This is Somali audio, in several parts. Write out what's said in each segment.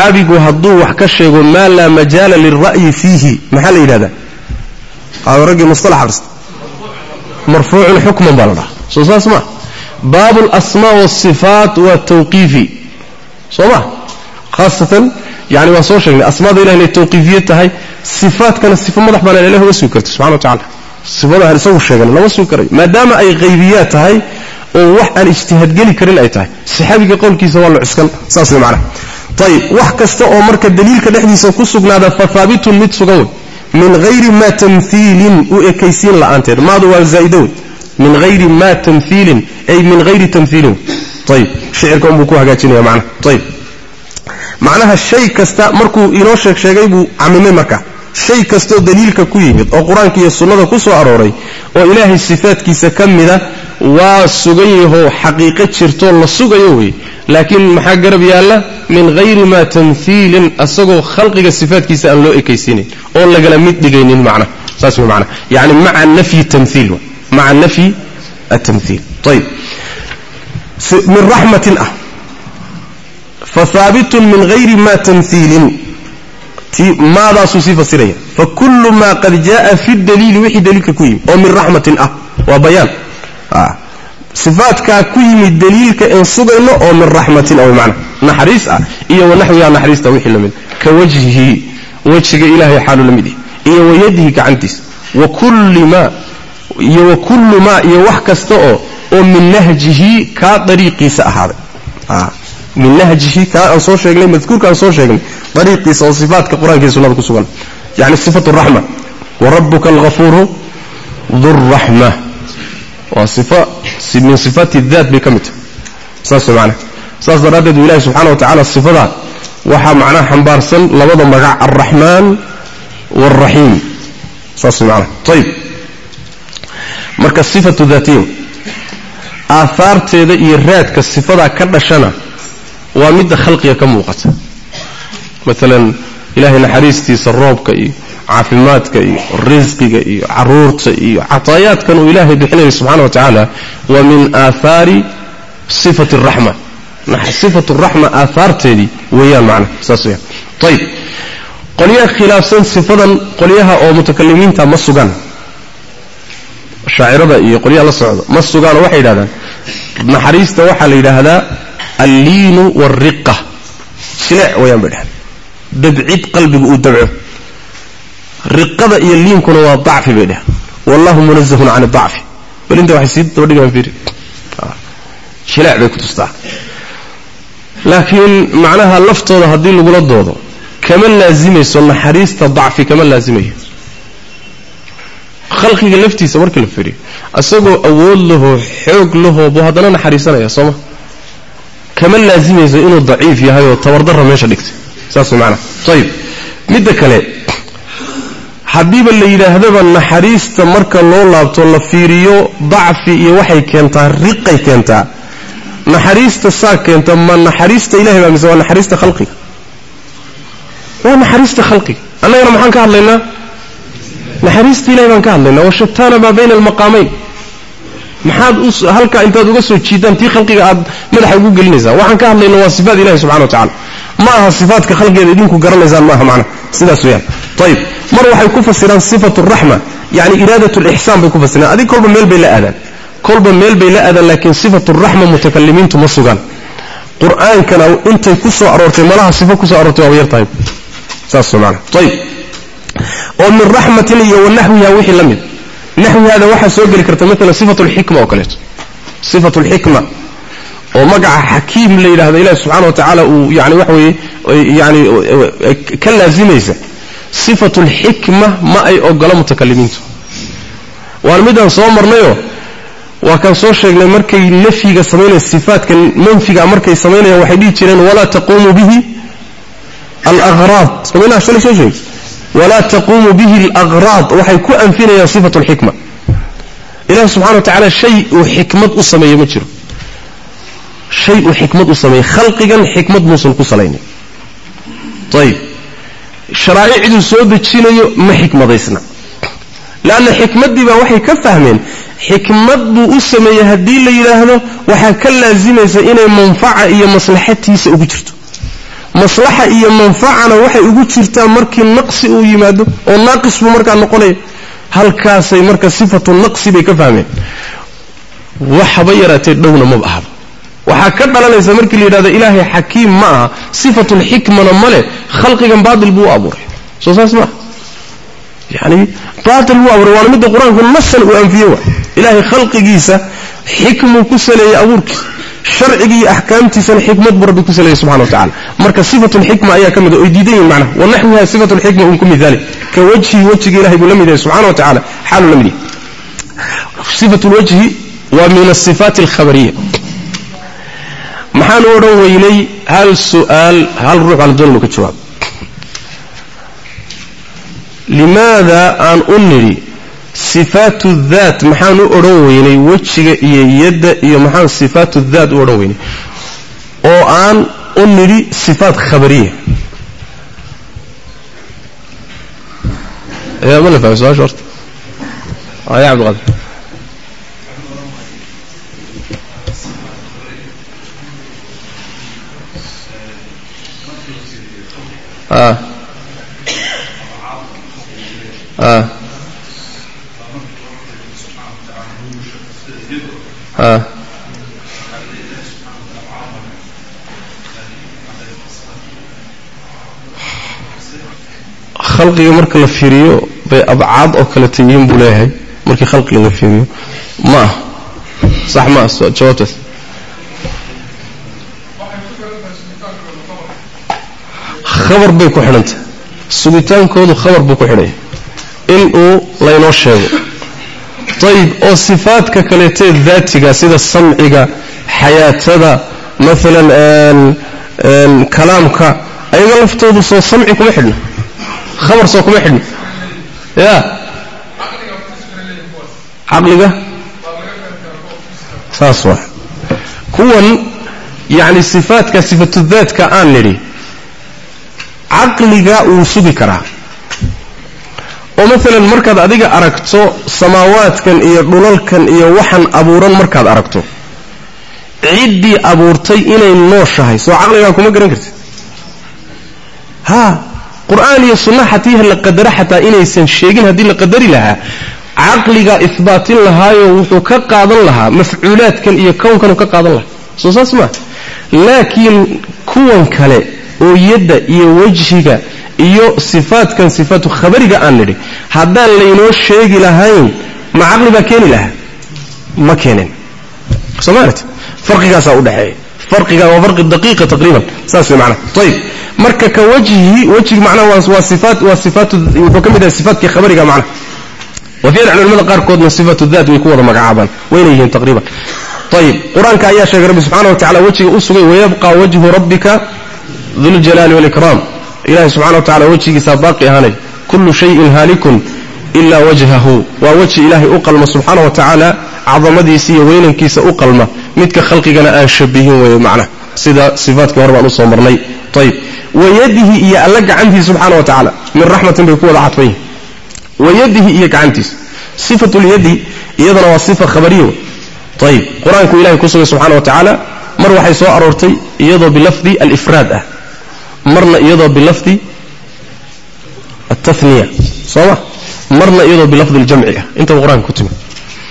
saxaabigu hadduu wax ka sheego maa laa majaala lilra'yi fiihi maxaa la yidhahdaa raggii mustalax arsta marfuucun xukman baa la dhaha soo saas ma baabu alasmaa waasifaat waa tawqiifi soo ma khaasatan yani waan soo sheegnay asmaada ilahi inay tawqiifiye tahay sifaatkana sifo madax bannaan ilahi uga sugi karto subxana wa tacala sifadaha isagu sheegan lama sugi karayo maadaama ay qaybiyaad tahay oo wax aan ijtihaadgeli karin ay tahay saxaabiga qowlkiisa waa la cuskan saas way macnaha ayib wax kasta oo marka daliilka dhexdiisa ku sugnaada fa haabitun mid sugan wey min hayri ma tamhiilin u ekaysiin la'aanteed maadu waa zaa'ida wey min hayri ma tamhiilin ay min hayri tamhiilin ayib shicirka unbuu ku hagaajinaya macnaha ayib macnaha shay kasta markuu inoo sheegay buu camimay marka shay kastoo daliilka ku yimid oo qur-aanka iyo sunnada ku soo arooray oo ilaahay sifaadkiisa ka mida waa sugan yahoo xaqiiqo jirtoo la sugayo wey laakiin maxaa garab yaalla min hayri ma tamhiilin asagoo khalqiga sifaadkiisa aan loo ekaysiinayn oo lagala mid dhigaynin macna saas wey macna yani maca nafyi tamhiil maca nafyi atamhiil ayib min raxmatin ah fa haabitun min hayri ma tamhiilin maadaasuu sii fasiraya fakullu maa qad jaaa fi daliili wixii daliilka ku yimid oo min raxmatin ah waa bayaan sifaadkaa ku yimid daliilka in sugayno oo min raxmatin aw macna naxariis ah iyo wanaxwiha naxariista wixii lamid ka wajhihi wejiga ilaahay xaalu lamid iyo wayadihi gacantiisa wa kullu maa iyo wax kasta oo min nahjihi kaa dariiqiisa ahaaday min nahjihi kaa aan soo sheegnay madkuurka aan soo sheegnay dariiqiisa oo sifaatka qur-aanka iyo sunnada ku sugan yani sifatu raxma wa rabbuka alghafuuru dhurraxma waa sifa min sifaati daat bay ka mid tahay saas macnaha saas daraaddeed uu ilaahi subxaana wa tacaala sifadaa waxaa macnaha xambaarsan labada magac alraxmaan waalraxiim saas macnaha ayib marka sifatu daatiya aahaarteeda iyo raadka sifadaa ka dhashana waa midda khalqiga ka muuqata maalan ilaahay naxariistiisa roobka iyo caafimaadka iyo risqiga iyo caruurta iyo cataayaadkan uu ilaahay bixinaya subxana wa tacaala waa min aahaari sifati araxma sifatu raxma aahaarteedii weeyaan macna saas weyaan ayib qolyaha khilaafsan sifadan qolyaha oo mutakalimiinta ma sugan shaacirada iyo qolyaha la socda ma sugaanoo waxay yidhahdaan naxariista waxaa la yidhaahdaa alliinu waalriqa jileec wayaan bay dhahan dabcid qalbigu uu dabco riqada iyo liinkuna waa dacfi bay dhahan wallahu munazahun can adacfi bal inta waxay sii daba dhigaan fiiri jileec bay ku tustaa laakiin macnaha laftooda haddii lagula doodo kama laazimayso naxariista dacfi kama laazimayo khalqiga laftiisa markii la fiiriyo asagoo awood lahoo xoog lahoo buu haddana naxariisanaya sooma kama laazimayso inuu daciif yahay oo tabardarra meesha dhigtay saas macnaha ayib midda kale haddiiba la yidhaahdaba naxariista marka loo laabto la fiiriyo dacfi iyo waxay keentaa riqay keentaa naxariista saa keenta ma naxariista ilahay baa mise waa naxariista khalqiga waa naxariista khalqiga annagana maxaan ka hadlaynaa naxariista ilahay baan ka hadlaynaa washataana maa bayna almaqaamayn maxaad halkaa intaad uga soo jiidaan tii khalqiga aad madaxa ugu gelinaysaa waxaan ka hadlayna waa sifaat ilahi subxana wa tacala ma aha sifaatka khalqigeeda idinku garanaysaan maaha macna sidaas weyaan ayib mar waxay ku fasiraan sifatu raxma yani iraadat lixsaan bay ku fasiraan adig kolba meel bay la aadaan laakiin sifatu raxma mutakalimiintu ma sugaan qur-aankana intay ku soo aroortay malaha sifo kusoo aroortay waaba yar tahay saas macna ayib oo min raxmatin iyo wanaxwiha wixii la mid naxwihaada waxaa soo geli karta maalan sifatu lxikma oo kaleeto sifatu lxikma oo magaca xakiim la yidhahdo ilahi subxana wa tacaala uu yani waxa weeye yani ka laazimaysa sifatu lxikma ma ay ogola mutakalimiintu waan midaan soo marnayoo waa kaan soo sheegnay markay nafyiga samaynaya sifaadka manfiga markay samaynayaan waxay dhihi jireen walaa taquumu bihi alaqraad samaynaa shalay soo sheegay walaa taquumu bihi alaqraad waxay ku anfinayaan sifatu lxikma ilahi subxana wa tacaala shay uu xikmad u sameeye ma jiro shay uu xikmad u sameeyey khalqigan xikmad muusan ku salaynin ayib sharaa'icduu soo dejinayo ma xikmadaysna leanna xikmaddii baa waxay ka fahmeen xikmad buu u sameeyey haddii la yidhaahdo waxaa ka laazimaysa inay manfaca iyo maslaxatiisa ugu jirto maslaxa iyo manfacana waxay ugu jirtaa markii naqsi uu yimaado oo naaqis buu markaa noqonaya halkaasay marka sifatu naqsi bay ka fahmeen waxba yaraatee dhowna ma ahaba waxaa ka dhalanaysa markii la yidhahdo ilaahay xakiim ma aha sifatul xikmana male khalqigan baadil buu abuuray soo saas ma yani baadil buu abuuray waana midda qur-aanku nasan uu anfiye wa ilaahay khalqigiisa xikmuu ku saleeyey abuurkiisa sharcigii iyo axkaamtiisana xikmad buu rabbi ku saleeyey subxana wa tacala marka sifatul xikma ayaa ka mid oy diidan yihin macnaha wanaxwiha sifatul xikma un ku midaali ka wajhi wejiga ilahay buu la mid yahay subxana wa tacala xaaluu la mid yahay sifatul wajhi waa min asifaat alkhabariya maxaan u odhan weynay hal su'aal hal ruux aan doon inuu ka jawaabo limaada aan u nidhi sifaatu daat maxaan u odhan weynay wejiga iyo yadda iyo maxaan sifaatu daat u odhan weynay oo aan u nidhi sifaat khabariya ma la fahmay su-aasha horta ya cabdiqaadir khalqiga marka la fiiriyo bay abcaad oo kale tayiin buu leeyahay markii khalqiga la fiiriyo ma sax ma jawaabtaas khabar bay ku xidhantay sugitaankoodu khabar buu ku xidhaya inuu laynoo sheego ayib oo sifaadka kaleetee daatiga sida samciga xayaatada maalan kalaamka ayaga laftoodu soo samci kuma xidhna khabar soo kuma xidhna ya caqliga saas waa kuwan yani sifaadka sifatudaadka aan nidhi caqliga wuu sugi karaa oo maalan markaad adiga aragto samaawaadkan iyo dhulalkan iyo waxan abuuran markaad aragto ciddii abuurtay inay nooshahay soo caqligaa kuma garan kartid ha qur'aan iyo sunna xatii la qadara xataa inaysan sheegin haddii la qadari lahaa caqliga isbaatin lahaayo wuxuu ka qaadan lahaa mafcuulaadkan iyo kownkan ka qaadan lahaa soo saas ma laakiin kuwan kale oo yadda iyo wajhiga iyo sifaadkan sifaatu khabariga aan nidhi haddaan laynoo sheegi lahayn ma caqli baa keeni lahaa ma keenin soo maaragti farqigaasaa u dhexeeya farqiga waa farqi daqiiqa taqriiban saas way macnaha ayib marka ka wajhi macnaha waa sifaatu wuxuu ka mid yahay sifaatkii khabariga macnaha wa ficlan culimada qaarkoodna sifatu daat way ku wada magacaabaan wayna yihiin taqriiban ayib qur-aanka ayaa sheegay rabbi subxaana wa tacala wejiga u sugay wayabqa wajhu rabbika duljalaali walikram ilahi subxana wa tacala wejigiisaa baaqi ahaanay kullu shayin haalikun ilaa wajhahu waa weji ilaahay u qalma subxaana wa tacaala cadamadiisa iyo weynankiisa u qalma midka khalqigana aan shabihin weeye macnaha sida sifaatkii hore baan usoo marnay ayib wayadihi iyo alla gacantiisa subxaana wa tacaala min raxmatin bay ku wada cadfan yihin wayadihi iyo gacantiisa sifatulyadi iyadana waa sifa khabariya wey ayib qur-aanku ilahay ku sugay subxana wa tacaala mar waxay soo aroortay iyadoo bilafdi alifraad ah marna iyadoo bilafdi altaniya sooma marna iyadoo bilafdi aljamci ah intaba qur-aanka ku timi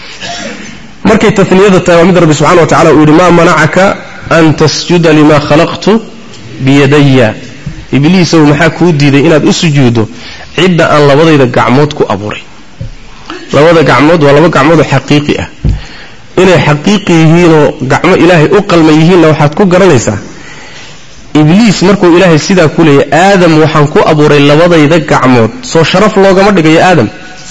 markay taniyada tahay waa mid rabbi subxana wa tacala uu yidhi maa manacaka an tasjuda lima khalaqtu biyadaya ibliisow maxaa kuu diiday inaad u sujuuddo cidda aan labadayda gacmood ku abuuray labada gacmood waa laba gacmoodoo xaqiiqi ah inay xaqiiqi yihiinoo gacmo ilaahay u qalma yihiinna waxaad ku garanaysaa ibliis markuu ilaahay sidaa ku leeyay aadam waxaan ku abuuray labadayda gacmood soo sharaf loogama dhigayo aadam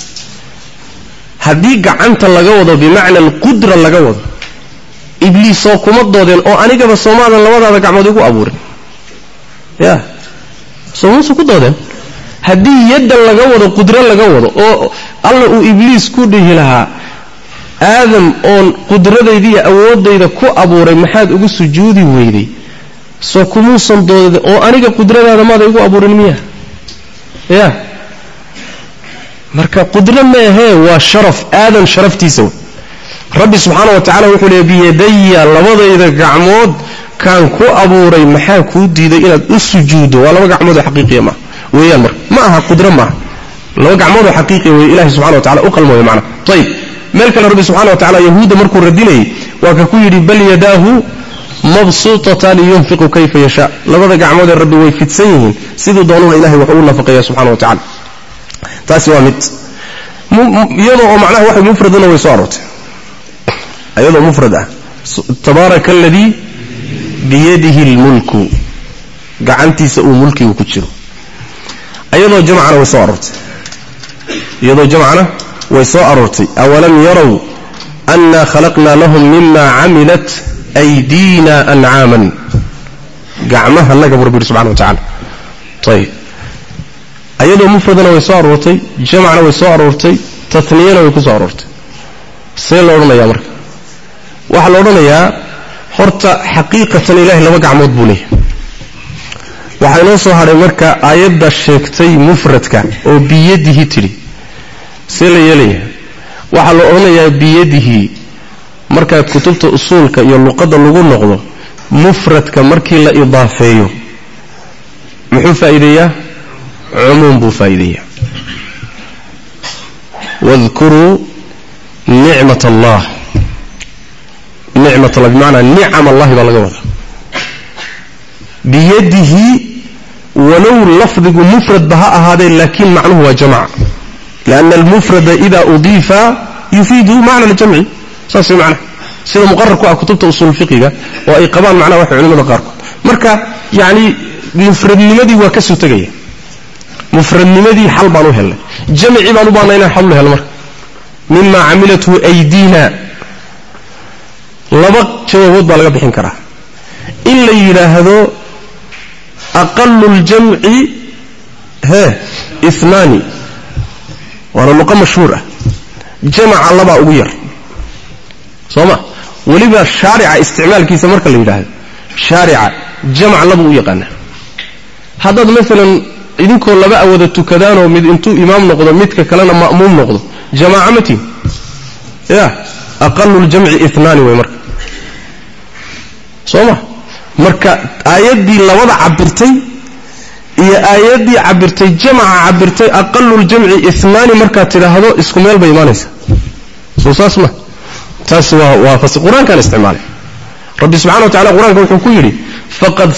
haddii gacanta laga wado bimacna alqudra laga wado ibliis soo kuma doodeen oo anigaba soomaadan labadaada gacmood igu abuurin ya soo muuse ku doodeen haddii yaddan laga wado qudro laga wado oo alla uu ibliis ku dhihi lahaa aadam oon qudradayda iyo awooddayda ku abuuray maxaad ugu sujuudi weyday soo kumuusan doodeen oo aniga qudradaada maada igu abuurin miya ya marka qudro maahee waa sharaf aadan sharaftiisa wey rabbi subxaana wa tacala wuxuu leeyay biyadaya labadayda gacmood كان كو أبوري محا كو ديدا إلى السجود ولا وقع عمود حقيقي ما ويامر معها قدرة معها لو وقع عمود حقيقي وإله سبحانه وتعالى أقل موي معنا طيب ملك الرب سبحانه وتعالى يهود مركو الرديني وككو يري بل يداه مبسوطة لينفق كيف يشاء لو وقع عمود الرب ويفتسيهن سيدو دونون إلهي وحقولنا فقيا سبحانه وتعالى تاسي وامد يضع معناه واحد مفرد ويصارت أيضا مفردة تبارك الذي بيده الملك قعنتي سأو ملكي وكتشره أيضا جمعنا ويصارت يضع جمعنا ويصارت أولم يروا أنا خلقنا لهم مما عملت أيدينا أنعاما قعمها الله قبر بير سبحانه وتعالى طيب أيضا مفردنا ويصارت جمعنا ويصارت تثنينا ويكسارت سيل لورنا يا مرك waxaa la oranayaa horta xaqiiqatan ilaahay laba gacmood buu leeyahay waxa inoo soo haray marka aayadda sheegtay mufradka oo biyadihi tiri see la yeelaya waxa la oranayaa biyadihi marka kutubta usuulka iyo luqadda lagu noqdo mufradka markii la idaafeeyo muxuu faa'iideeyaa umum buu faa'iideeyaa wadhkuru ni'mat Allah نعمة الله بمعنى نعم الله بالغوض بيده ولو لفظ مفرد بهاء هذا لكن معنه هو جمع لأن المفرد إذا أضيف يفيد معنى الجمع ساسي معنى سيدا مقرر كتبت أصول الفقه وأي قبال معنى واحد علم مقرر مركا يعني مفرد لمدي وكسو تقيي مفرد لمدي حل بانو هلا جمع بانو بانينا حل هلا مركا مما عملته أيدينا laba jawabood baa laga bixin karaa in la yiraahdo aqallul jam'i ithnani wala luqa mashhuura jam'a laba ugu yar sooma waliba shari'a isticmaalkiisa marka la yiraahdo shari'a jam'a laba u yaqaan hadad midalan idinkoo laba awada tukadaan oo mid intuu imaam noqdo midka kalena ma'muum noqdo jama'amati ya aqallul jam'i ithnani way marka sooma marka aayadii labada cabirtay iyo aayadii cabirtay jamca cabirtay aqallul jam'i ithnani marka tiraahdo isku meel bay iimaanaysa soo saasma taas waa fasir quraanka isticmaalay rabbi subhanahu wa ta'ala quraanka wuxuu ku yiri faqad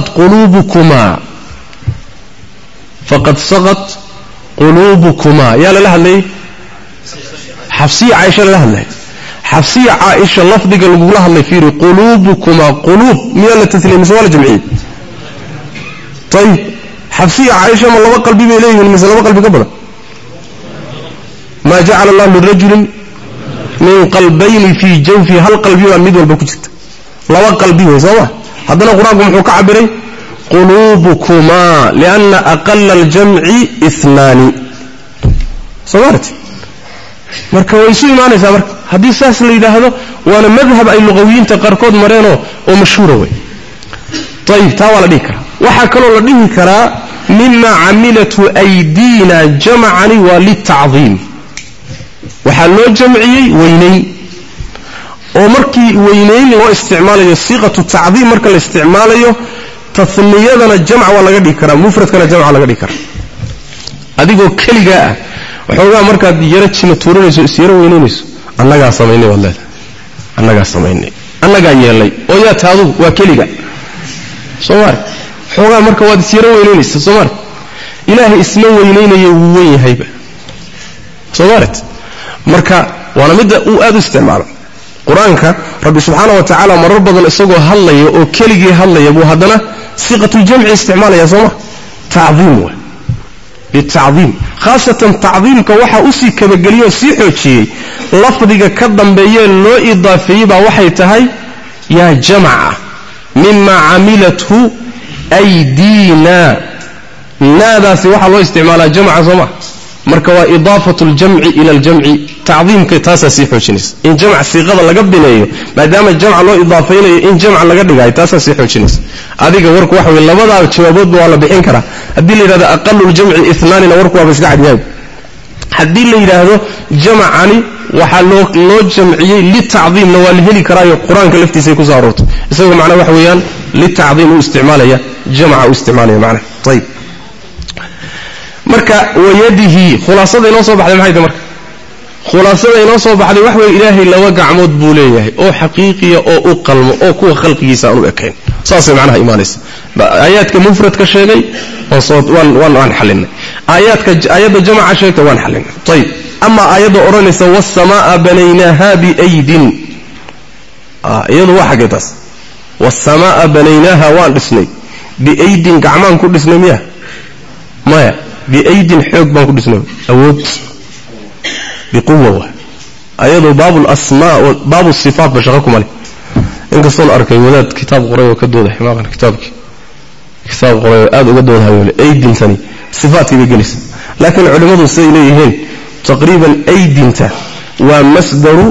sagat qulubukuma ya la hadlay xafsi aisha la hadlay حفصية عائشة لفظك لقولها الله فيه قلوبكما قلوب ميالة تثليم سوال جمعين طيب حفصية عائشة ما الله قلبي إليه من مثل الله قلبي قبله ما جعل الله للرجل من قلبين في جوفه هل قلبي والمد والبكجت الله قلبي وزواه هذا القرآن محوك عبري قلوبكما لأن أقل الجمع اثنان صورت marka way soo iimaanaysaa marka hadii saas la yiraahdo waana madhab ay luqawiyiinta qarkood mareeno oo mashhuur way tayib taa wala dhikra waxa kale la dhihi karaa mimma amilatu aydina jam'ani wa lit'azim waxa loo jamciyay weynayn oo markii weynayn loo isticmaalayo siiqatu ta'zim marka la isticmaalayo tathniyadana jam'a waa laga dhigi karaa mufradkana jam'a laga dhigi karaa adigoo kaliga ah waxoogaa markaad yarajina tuuranayso isiyaro weynaynayso annagaa samaynay wallahi annagaa yeelay oo yaa taadu waa keliga soomaar waxoogaa marka waad isiyaro weynaynayso soomaar ilaahay isna weynaynaya wuu weyn yahayba soomaaret marka waana midda uu aad u isticmaalo quraanka rabbi subxaanahu wa ta'ala marar badan isagoo hadlaya oo keligii hadlaya buu haddana siqatul jamci isticmaalaya sooma ta'ziim بالتعظيم خاصة تعظيم كوحا أسي كبقليو سيحوشي لفظك كدنبيه لو إضافيه بوحي تهي يا جماعة مما عملته أيدينا نادا سيوحا الله استعمالها جماعة صمع مركوا إضافة الجمع إلى الجمع تعظيم كتاسا سيحوشينيس إن جمع السيغة لقبنا ما دام الجمع الله إضافين إن جمع لقبنا تاسا سيحوشينيس هذيك ورك وحوي لبدا شبابود ولا بحين كرا hadii la yiraahdo aqallu jam'i ithnani la warku waa iska cadiyay hadii la yiraahdo jam'ani waxa loo jamciyay li ta'dhim la wal heli karaayo quraanka laftiisa ku saarto isagu macna waxa weeyaan litacdiim u isticmaalaya jamca u isticmaalaya macna tayib marka wayadihi khulaasada inoo soo baxday maxay marka khulaasada inoo soo baxday wax weey ilaahay laba gacmood buu leeyahay oo xaqiiqiya oo u qalmo oo kuwa khalqigiisa aanu ekayn saas macnaha iimaanaysa aayaadka mufradka sheegay waan xalinay aayadda jamca sheegtay waan xalinay tayib ama aayadda oranaysa was-samaa banaynaha biaydin iyadu waa xageetaas was-samaa banaynaha waan dhisnay biaydin gacmaan ku dhisnay miya maya biaydin xoog baan ku dhisnay awood biquwa ayadu baabul asmaa wa baabul sifaat bashaqo kumale inkastoo arkay wadaad kitaab qoray oo ka dooda ximaaqan kitaabki kitaab qoray aad uga doodayo aydin tani sifaatki bay gelis laakiin culimadu say leeyihiin taqriiban aydinta waa masdaru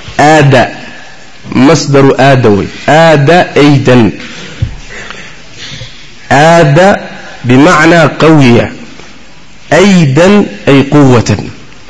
aada way aada aydan aada bimacna qawiya aydan ay quwwatan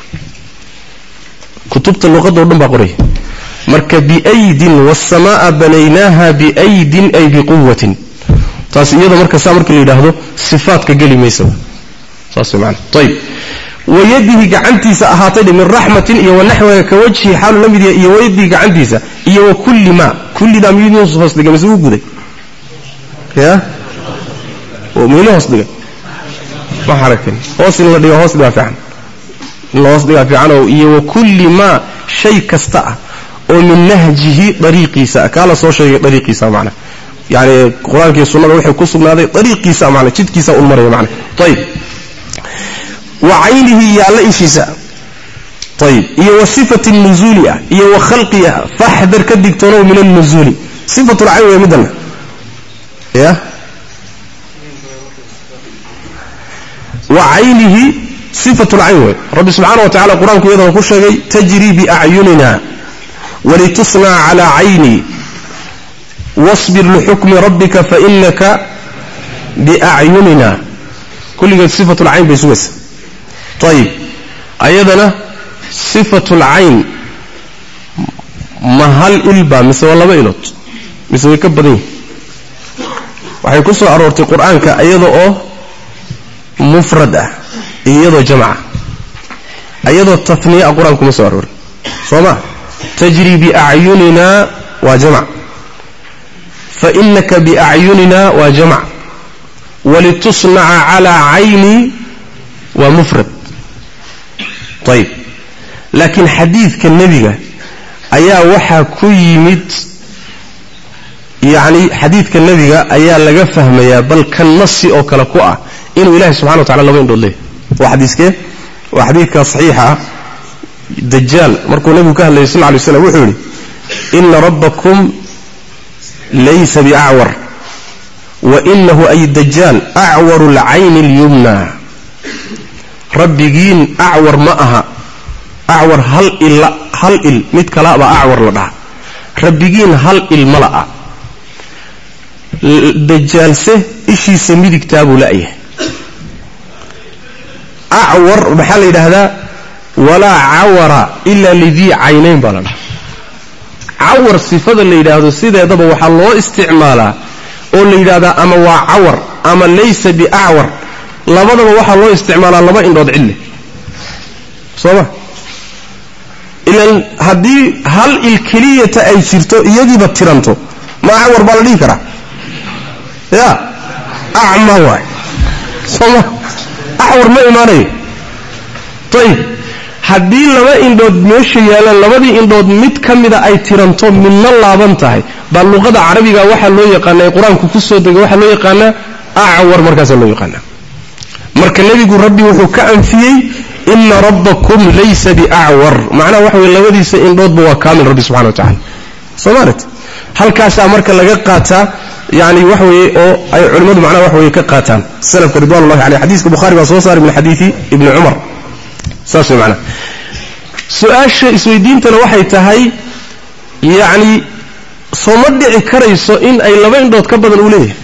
kutubta luqadda oo dhan baa qoray marka biaydin was-samaa banaynaha biaydin ay biquwwatin taas iyada marka saa markii la yidhaahdo sifaatka geli maysa saas macna tayib wayadihi gacantiisa ahaatay min raxmatin iyo wanaxwaga ka wajhi xaalu la mid yahay iyo wayadihi gacantiisa iyo wa kulli ma kulli da miyuu hoos dhigay mise uu guday ya oo miyuu hoos dhigay ma xarakan hoos in la dhigo hoos dhiga fiican hoos dhiga fiican oo iyo wa kulli ma shay kasta oo min nahjihi dariiqiisa kala soo sheegay dariiqiisa macna yani quraanka iyo sunnada waxay ku sugnaaday dariiqiisa macna jidkiisa uu marayo macna tayib وعينه يا لئيشيسا طيب إيه وصفة النزول إيه وخلقها فاحذر كدكتونو من النزول صفة العين يا مدن يا وعينه صفة العين رب سبحانه وتعالى القرآن كي يظهر كل شيء تجري بأعيننا ولتصنع على عيني واصبر لحكم ربك فإنك بأعيننا كل صفة العين بيسوس طيب أيضا صفة العين ما هل إلبا مثل والله بإلوت مثل يكبرين وحيكسر أرورة القرآن كأيضا مفردة أيضا جمعة أيضا التثنية القرآن كمسر أرورة صمع تجري بأعيننا وجمع فإنك بأعيننا وجمع ولتصنع على عيني ومفرد طيب لكن حديث كالنبي أيا وحا كيمت يعني حديث كالنبي أيا لغا فهميا بل كالنصي أو كالكوء إنه إله سبحانه وتعالى لما يندل له وحديث كيف وحديث كصحيحة الدجال مركو نبي كهل صلى الله عليه وسلم وحولي إن ربكم ليس بأعور وإنه أي الدجال أعور العين اليمنى ربيين أعور ماءها أعور هل إل مت كلاب أعور لنا ربيين هل الملأ الدجال سه إشي سميد كتابه لأيه أعور بحال هذا ولا عور إلا لذي عينين بلنا عور صفة اللي هذا سيدة يضبه وحلو استعماله واللي هذا أما وعور أما ليس بأعور labadaba waxa loo isticmaalaa laba indhood cille soo ilan hadii hal ilkiliyata ay jirto iyadiiba tiranto ma awar baa la dhigi karaa ya a'ma waay soo awar ma imaanay tayib hadii laba indhood meesha yaalaan labadii indhood mid kamida ay tiranto midna laaban tahay baa luqada carabiga waxa loo yaqaanay quraanku ku soo degay waxa loo yaqaanaa a'war markaas loo yaqaanaa marka nabigu rabbi wuxuu ka anfiyay inna rabbakum laysa bi'a'war macna waxa weey labadiisa indhoodba waa kaamil rabbi subhanahu wa ta'ala soomaarad halkaas marka laga qaata yani waxa weey oo ay culimadu macna waxa weey ka qaataan salafka ridwanullahi alayhi hadiiska bukhari baa soo saaray min hadiisi ibn umar saas macna su'aasha isweydiintana waxay tahay yani soo ma dhici karayso in ay laba indhood ka badan u leeyahay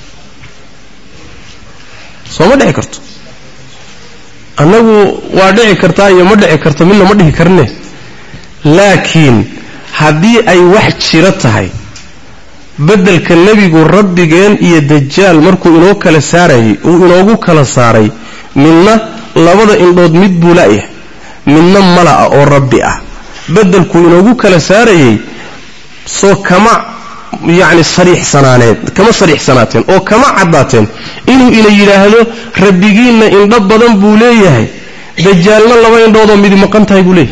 soo ma dhici karto anagu waa dhici kartaa iyo ma dhici karto midna ma dhici karne laakiin hadii ay wax jira tahay bedelka nebigu rabbigeen iyo dajaal markuu inoo kala saarayay uu inoogu kala saaray midna labada indhood mid buu la'yahay midna mala'a oo rabbi ah bedelku inoogu kala saarayay soo kama يعني صريح سنانات كما صريح سناتين أو كما عداتين إنه إلى يراهدو ربيجين إن ضبضا بوليه دجالنا الله وين ضوضا مدي مقامتها يقوليه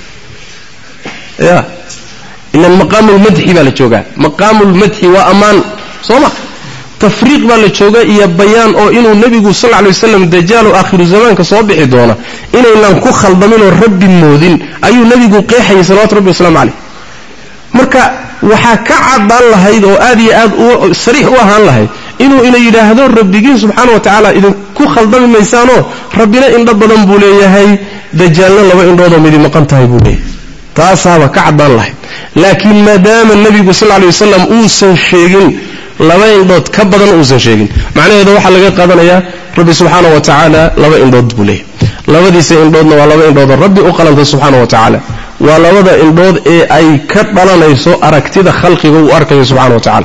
يا إن المقام المدحي بالتشوجا مقام المدحي وأمان صوما تفريق بالتشوجا هي بيان أو إنه النبي صلى الله عليه وسلم دجال آخر الزمان كصابح دونا إنه إلا نكخل ضمنه الرب المودين أي النبي قيحي صلوات ربي والسلام عليه مركا waxaa ka cadaan lahayd oo aad iyo aad u sariix u ahaan lahayd inuu ina yiraahdo rabbigiin subhanahu wa ta'ala idin ku khaldami maysaano rabbina indha badan buu leeyahay dajaalna laba indhood oo mid maqan tahay buu leeyahay taasaba ka cadaan lahayd laakiin maadaama nabigu sallallahu alayhi wasallam uu san sheegin laba indhood ka badan uu san sheegin macnaheedu waxa laga qaadanayaa rabbi subhanahu wa ta'ala laba indhood buu leeyahay labadiisa indhoodna waa laba indhood rabbi u qalanta subhanahu wa ta'ala ولوضع البوض أي كبلنا يسوء أركتد خلقه وأركه سبحانه وتعالى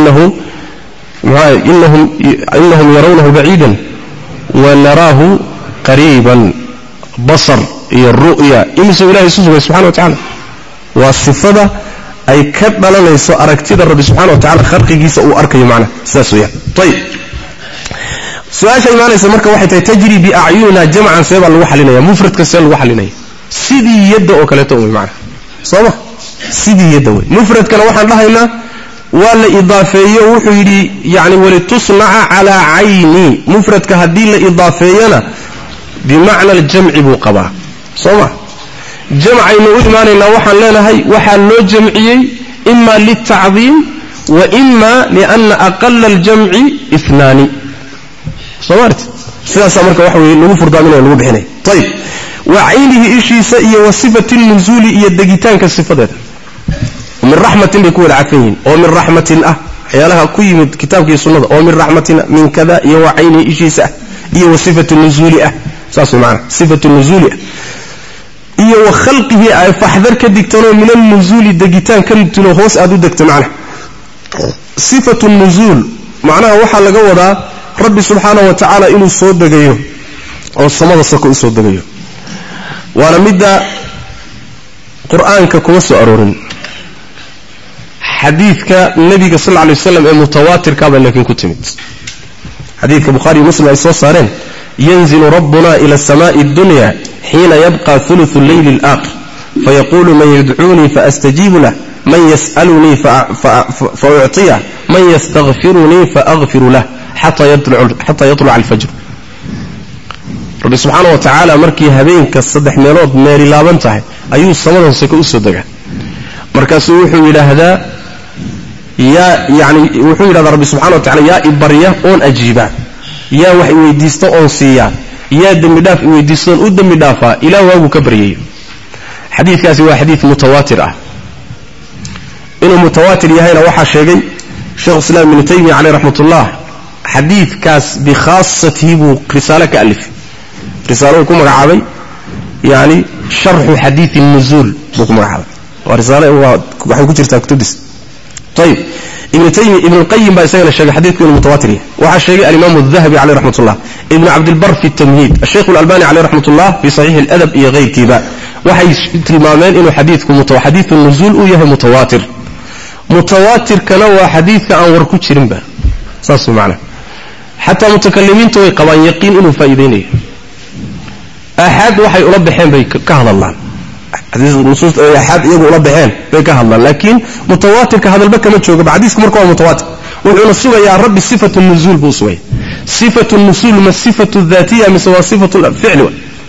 إنهم يرونه بعيدا ونراه قريبا بصر الرؤيا إمسوا إله سبحانه وتعالى والصفة أي كبلنا يسوء أركتد الرب سبحانه وتعالى خلقه وأركه معنا ساسويا طيب سؤال شيء معنا يسمرك واحد تجري بأعيننا جمعا سيبا الوحلنا مفرد كسير الوحلنا sidii yada oo kale tooy macna soo sidii yada way mufrad kale waxaan dhahaynaa waa la idaafeeyo wuxuu yiri yaani wali tusna'a ala ayni mufradka hadii la idaafeeyana bimaana al-jam'i buu qaba soo jam'ayna u iimaanayna waxaan leenahay waxa loo jamciyay imma lit-ta'dhim wa imma li'anna aqall al-jam'i ithnani soo sidaas marka waxa weey lagu furdaaminayo lagu bixinay tayib وعينه إشيس إيه وصفة النزول إيه الدقيتان كالصفة ومن رحمة بيكون عفين ومن رحمة حيالها كوي من كتابك السنة ومن رحمة من كذا إيه وعينه إشيس إيه وصفة النزول ساسو معنا صفة النزول إيه وخلقه فاحذر كدكتانو من النزول الدقيتان كم تنوهوس أدو دكت معنا صفة النزول معناها وحا لقوة ربي سبحانه وتعالى إنه الصوت دقيه أو الصمد الصكو الصوت دقيه وانا مدى قرآنك كوسو أرورن حديثك النبي صلى الله عليه وسلم المتواتر كابا لكن كتمت حديثك بخاري مسلم عيسى صارين ينزل ربنا إلى السماء الدنيا حين يبقى ثلث الليل الآخر فيقول من يدعوني فأستجيب له من يسألني فأعطيه من يستغفرني فأغفر له حتى يطلع الفجر ربي سبحانه وتعالى مركي هبين كالصدح ميلود ماري لابنتها أيو الصمد سكو أسودك مركز وحو إلى هذا يا يعني وحو إلى ربي سبحانه وتعالى يا إبرية أون أجيبا يا وحي ويديستو أون سيا يا دم داف ويديستون ودم دافا إلى وهو كبريه حديث كاسي هو حديث متواتر إنه متواتر يهينا وحا شيء شيخ الإسلام ابن تيمية عليه رحمة الله حديث كاس بخاصته رسالة كألف رسالة كم رعابي يعني شرح حديث النزول بكم رعابي ورسالة وحي كتير تكتبس طيب ابن تيمية ابن القيم بيسأل الشيخ حديث كون متواتري وحشيء الإمام الذهبي عليه رحمة الله ابن عبد البر في التمهيد الشيخ الألباني عليه رحمة الله في صحيح الأدب غير كباء وحي تلمامان إنه حديثكم حديث النزول ويه متواتر متواتر كنوع حديث عن وركوتشرين به صاصوا معنا حتى متكلمين توي قوان يقين إنه فايدينه أحد وحي أربحين بكهذا الله حديث النصوص أحد يقول أربحين بكهذا الله لكن متواتر كهذا البكة ما تشوف بعديس مركوا متواتر وحنا الصورة يا رب صفة النزول بوسوي صفة النزول ما الصفة الذاتية من سوى صفة الفعل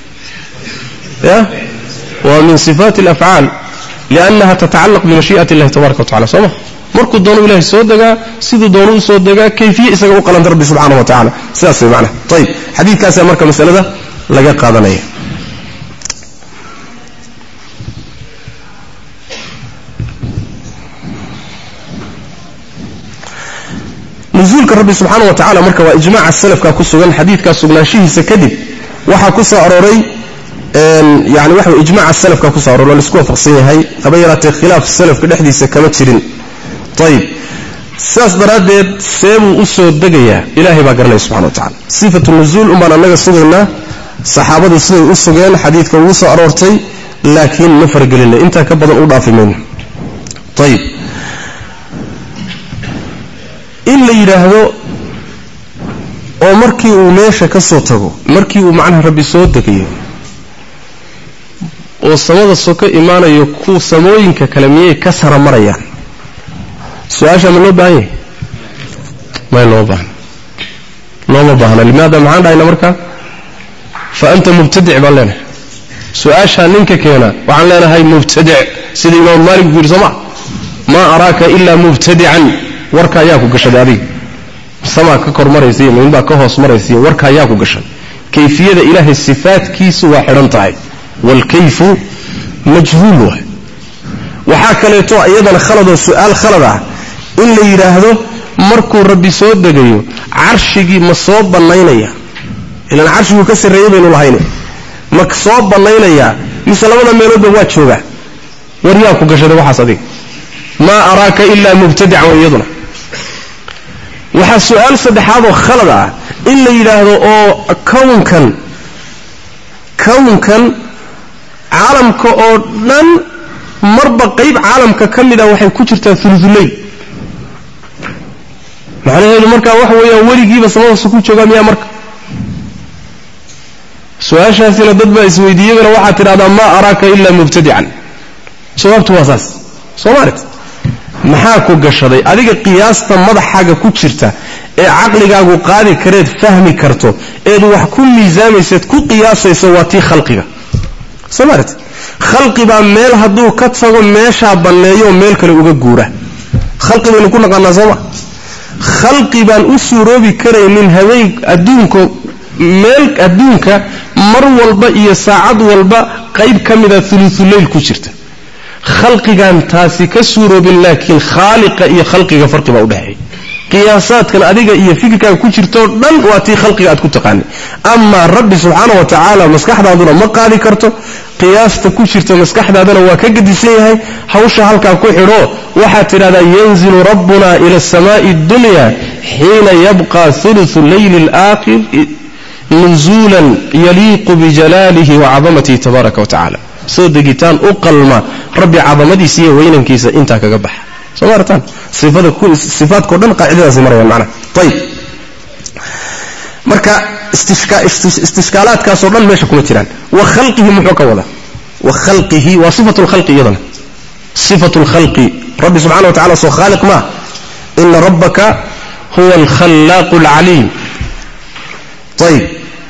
ومن صفات الأفعال لأنها تتعلق بمشيئة الله تبارك وتعالى صح مركو دونو إلهي سودقا سيدو دونو سودقا كيفية إساقو قلن ربي سبحانه وتعالى سياسي معنا طيب حديث كاسي مركو مسألة ده لقى قادنية نزولك ربي سبحانه وتعالى مركو وإجماع السلف كاكسوغان حديث كاسوغنا شيه سكدب وحا كسا أروري يعني وحو إجماع السلف كاكسا أروري والسكوة فقصية هاي خبيرات خلاف السلف كالحديث كما تشيرين طيب saas daradeed seebuu u soo degayaa ilaahay baa garanaya subxana wa tacaala sifatu nuzuul umbaan annaga sugaynaa saxaabadu siday u sugeen xadiidka ugu soo aroortay laakiin ma fargelinay intaa ka badan u dhaafi mayno ayib in la yidhaahdo oo markii uu meesha ka soo tago markii uu macnaha rabbi soo degayo oo samada soo ka imaanayo ku samooyinka kale miyay ka sara marayaan su-aasha ma loo baahan yahay may loo baahna limaada maxaan dhahayna markaa fa anta mubtadic baan leenahay su-aashaa ninka keena waxaan leenahay mubtadic sida imaam maalik buu yidhi sooma maa araaka ilaa mubtadican warka ayaa ku gashaday adiga samaa ka kor maraysa iyo minbaa ka hoos maraysa iyo warka ayaa ku gashay kayfiyada ilaahay sifaadkiisu waa xidhan tahay walkayfu majhuul waay waxaa kaleeto iyadana khaladoo su-aal khalad ah in la yidhaahdo markuu rabbi soo degayo carshigii ma soo bannaynaya ilaan carshiguu ka sarreeyey baynu lahayne ma soo bannaynayaa mise labada meeloodba waa joogaa war yaa ku gashaday waxaas adiga maa araaka ilaa mubtadican wa iyaduna waxaa su-aal saddexaadoo khalad ah in la yidhaahdo oo kownkan caalamka oo dhan marba qayb caalamka ka mid a waxay ku jirtaa ulusuleyl macnaheedu markaa waxa weeyaan weligiiba samadaas ku joogaa miyaa marka su-aashaasina dad baa isweydiiyadana waxaad tidhahdaa maa araaka ilaa mubtadican jawaabtu waa saas soo maalit maxaa ku gashaday adiga qiyaasta madaxaaga ku jirta ee caqligaagu qaadi kareed fahmi karto eed wax ku miisaamayseed ku qiyaasayso waa tii khalqiga soo maalit khalqi baa meel hadduu ka tago meeshaa banneeyo meel kale uga guura khalqi baynu ku naqaanaa sooma khalqi baan u suuroobi karaynin habeen adduunka mar walba iyo saacad walba qayb ka mida ulusuleyl ku jirta khalqigan taasi ka suuroobin laakiin khaaliqa iyo khalqiga farqi baa u dhexeeya qiyaasaadkan adiga iyo fikirkaaga ku jirtoo dhan waa tii khalqiga aad ku taqaanay amaa rabbi subxaana wa tacaala maskaxdaaduna ma qaadi karto qiyaasta ku jirta maskaxdaadana waa ka gedisan yahay hawsha halkaa ku xidho waxaad tidhahdaa yanzilu rabbuna ila asamaa'i addunya xiina yabqa ulusu leyli alaakhir nuzuulan yaliiqu bijalaalihi wa cadamatihi tabaaraka wa tacaala soo degitaan u qalma rabbi cadamadiisa iyo weynankiisa intaa kaga baxa soo maartaan sifaadko dhan qaacidadaasi marayaan macnaha ayib marka istishkaalaadkaasoo dhan meesha kuma jiraan wa khalqihi muxuu ka wada wa khalqihi waa sifatu lkhalqi iyadana sifatu lkhalqi rabbi subxana wa tacala soo khaaliq maa ina rabbaka huwa alkhallaaqu alcaliim ayib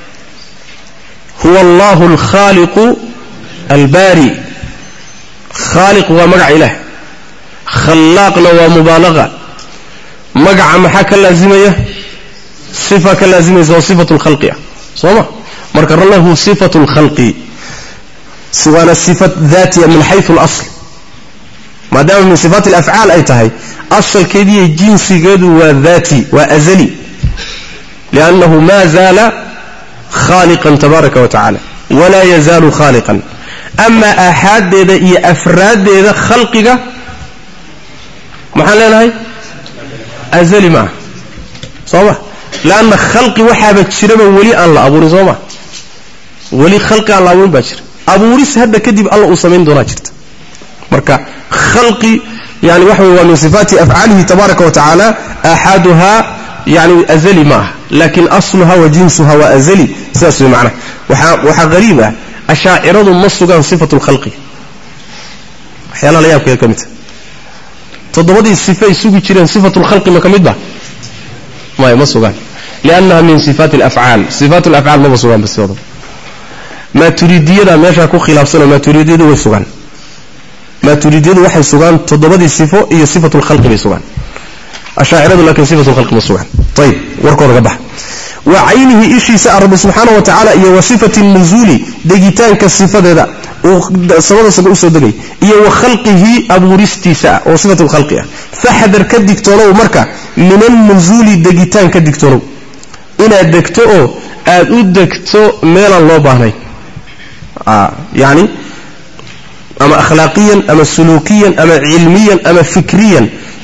huwa allahu alkhaaliqu albaari khaaliq waa magaca ilaah khallaaqna waa mubaalaqa magaca maxaa ka laazimaya sifa ka laazimaysa waa sifatu lkhalqi ah soo ma marka lahu sifatu lkhalqi waana sifat daatiya min xayu lasl maadaama min sifaat alafcaal ay tahay asalkeediiyo jinsigeedu waa daati waa azali liannahu ma zaala khaaliqan tabaaraka wa tacala walaa yazaalu khaaliqan ama aaxaaddeeda iyo afraaddeeda khalqiga maxaan leenahay azali maaha soo ma leanna khalqi waxaaba jiraba weli aan la abuurin soo ma weli khalqi aan la abuurin baa jira abuuris hadda kadib alla uu samayn doonaa jirta marka khalqi yani waxa wey waa min sifaati afcaalihi tabaaraka wa tacaala aaxaaduhaa yani azali maaha laakin asluha wa jinsuha waa azali sidaas wey macnaha waxaa qariib ah ashaaciradu ma sugaan sifatu lkhalqi waxyaalaha la yaabkeeda ka midta toddobadii sifay sugi jireen sifatu lkhalqi ma ka mid ba maya ma sugaan liannaha min sifaati alafcaal sifaat alafcaal maba sugaan basidooda maaturidiyada meeshaa ku khilaafsanoo maaturidiyadu way sugaan maaturidiyadu waxay sugaan toddobadii sifo iyo sifatu lkhalqi bay sugaan ashaaciradu laakiin sifatu lkhalqi ma sugaan ayib warkooda ka baxa wa caynihi ishiisa ah rabbi subxaana wa tacaala iyo wa sifati nuzuuli degitaanka sifadeeda samada saga usoo degay iyo wa khalqihi abuuristiisa ah oo sifatu lkhalqi ah faxdar ka digtoonow marka min alnuzuuli degitaan ka digtoonow inaad degto oo aad u degto meelaan loo baahnayn yani ama akhlaaqiyan ama suluukiyan ama cilmiyan ama fikriyan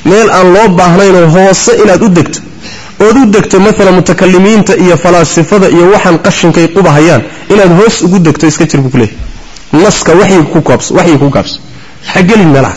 meel aan loo baahnayn oo hoose inaad u degto ood u degto maalan mutakallimiinta iyo falaasifada iyo waxaan qashinkay qubahayaan inaad hoos ugu degto iska jir buu ku leeyahay naska waxyi ku kaabso xagelin meelahaas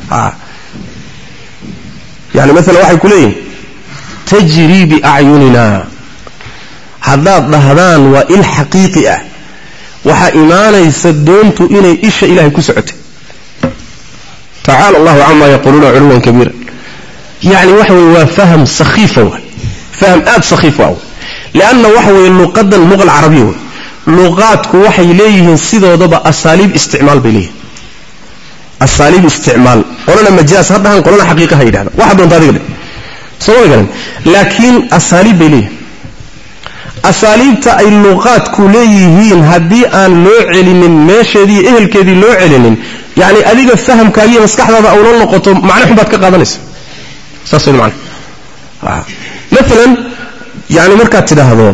yani maalan waxay ku leeyihin tajri biacyunina haddaad dhahdaan waa il xaqiiqi ah waxaa imaanaysa doontu inay isha ilaahay ku socotay tacaala allahu camaa yaquuluuna culuwan kabiira yani waxa weye waa faham sakhiifa wa faham aad sakhiif wa lianna waxa weye luqadan luqa alcarabiya wey luqaadku waxay leeyihiin sidoodaba asaaliib isticmaal bay leeyihin asaaliib isticmaal qolana majaas ha dhahan qolana xaqiiqa ha yidhahda waxa doonta adiga dhe soo ma garan laakiin asaaliib bay leeyihin asaaliibta ay luqaadku leeyihiin haddii aan loo celinin meesheedii iyo ehelkeedii loo celinin yani adiga fahamkaaga iyo maskaxdaada awla noqoto macno xun baad ka qaadanaysa saas wey macna maalan yani markaad tidhaahdo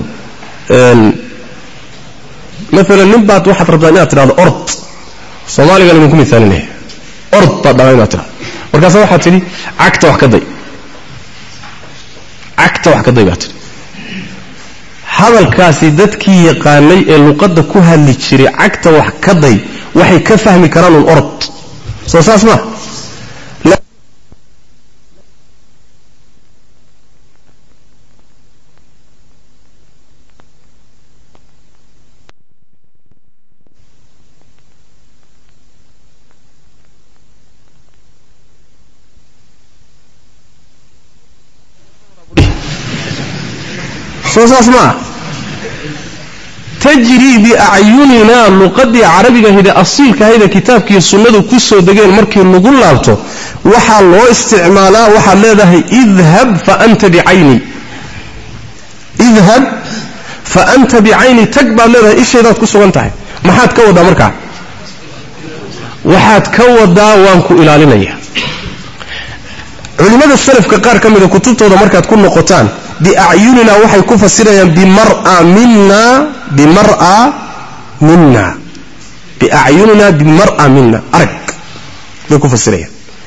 maalan nin baad waxaad rabtaa inaad tidhahdo ord soomaaliga laydinku misaalinaya ord baad dhabaa inaad tidhahdo markaasa waxaad tidhi cagta wax ka day baad tidhi hadalkaasi dadkii yaqaanay ee luqadda ku hadli jiray cagta wax ka day waxay ka fahmi karaan un orod soo saas ma ما تجري بأعيننا لقدي عربي هذا أصيل كهذا كتاب كي السنة كسو دقين مركي نقول لابته وحا الله استعمالا وحا لذا اذهب فأنت بعيني اذهب فأنت بعيني تكبر لذا إيش هذا كسو انتهي ما حاد كودا مركع وحاد كودا وانكو إلى لنيا علماء السلف كقار كم إذا كتبت هذا مركع تكون نقطان بأعيننا وحي كفسرين بمرأة منا بأعيننا بمرأة منا أرك كفسرين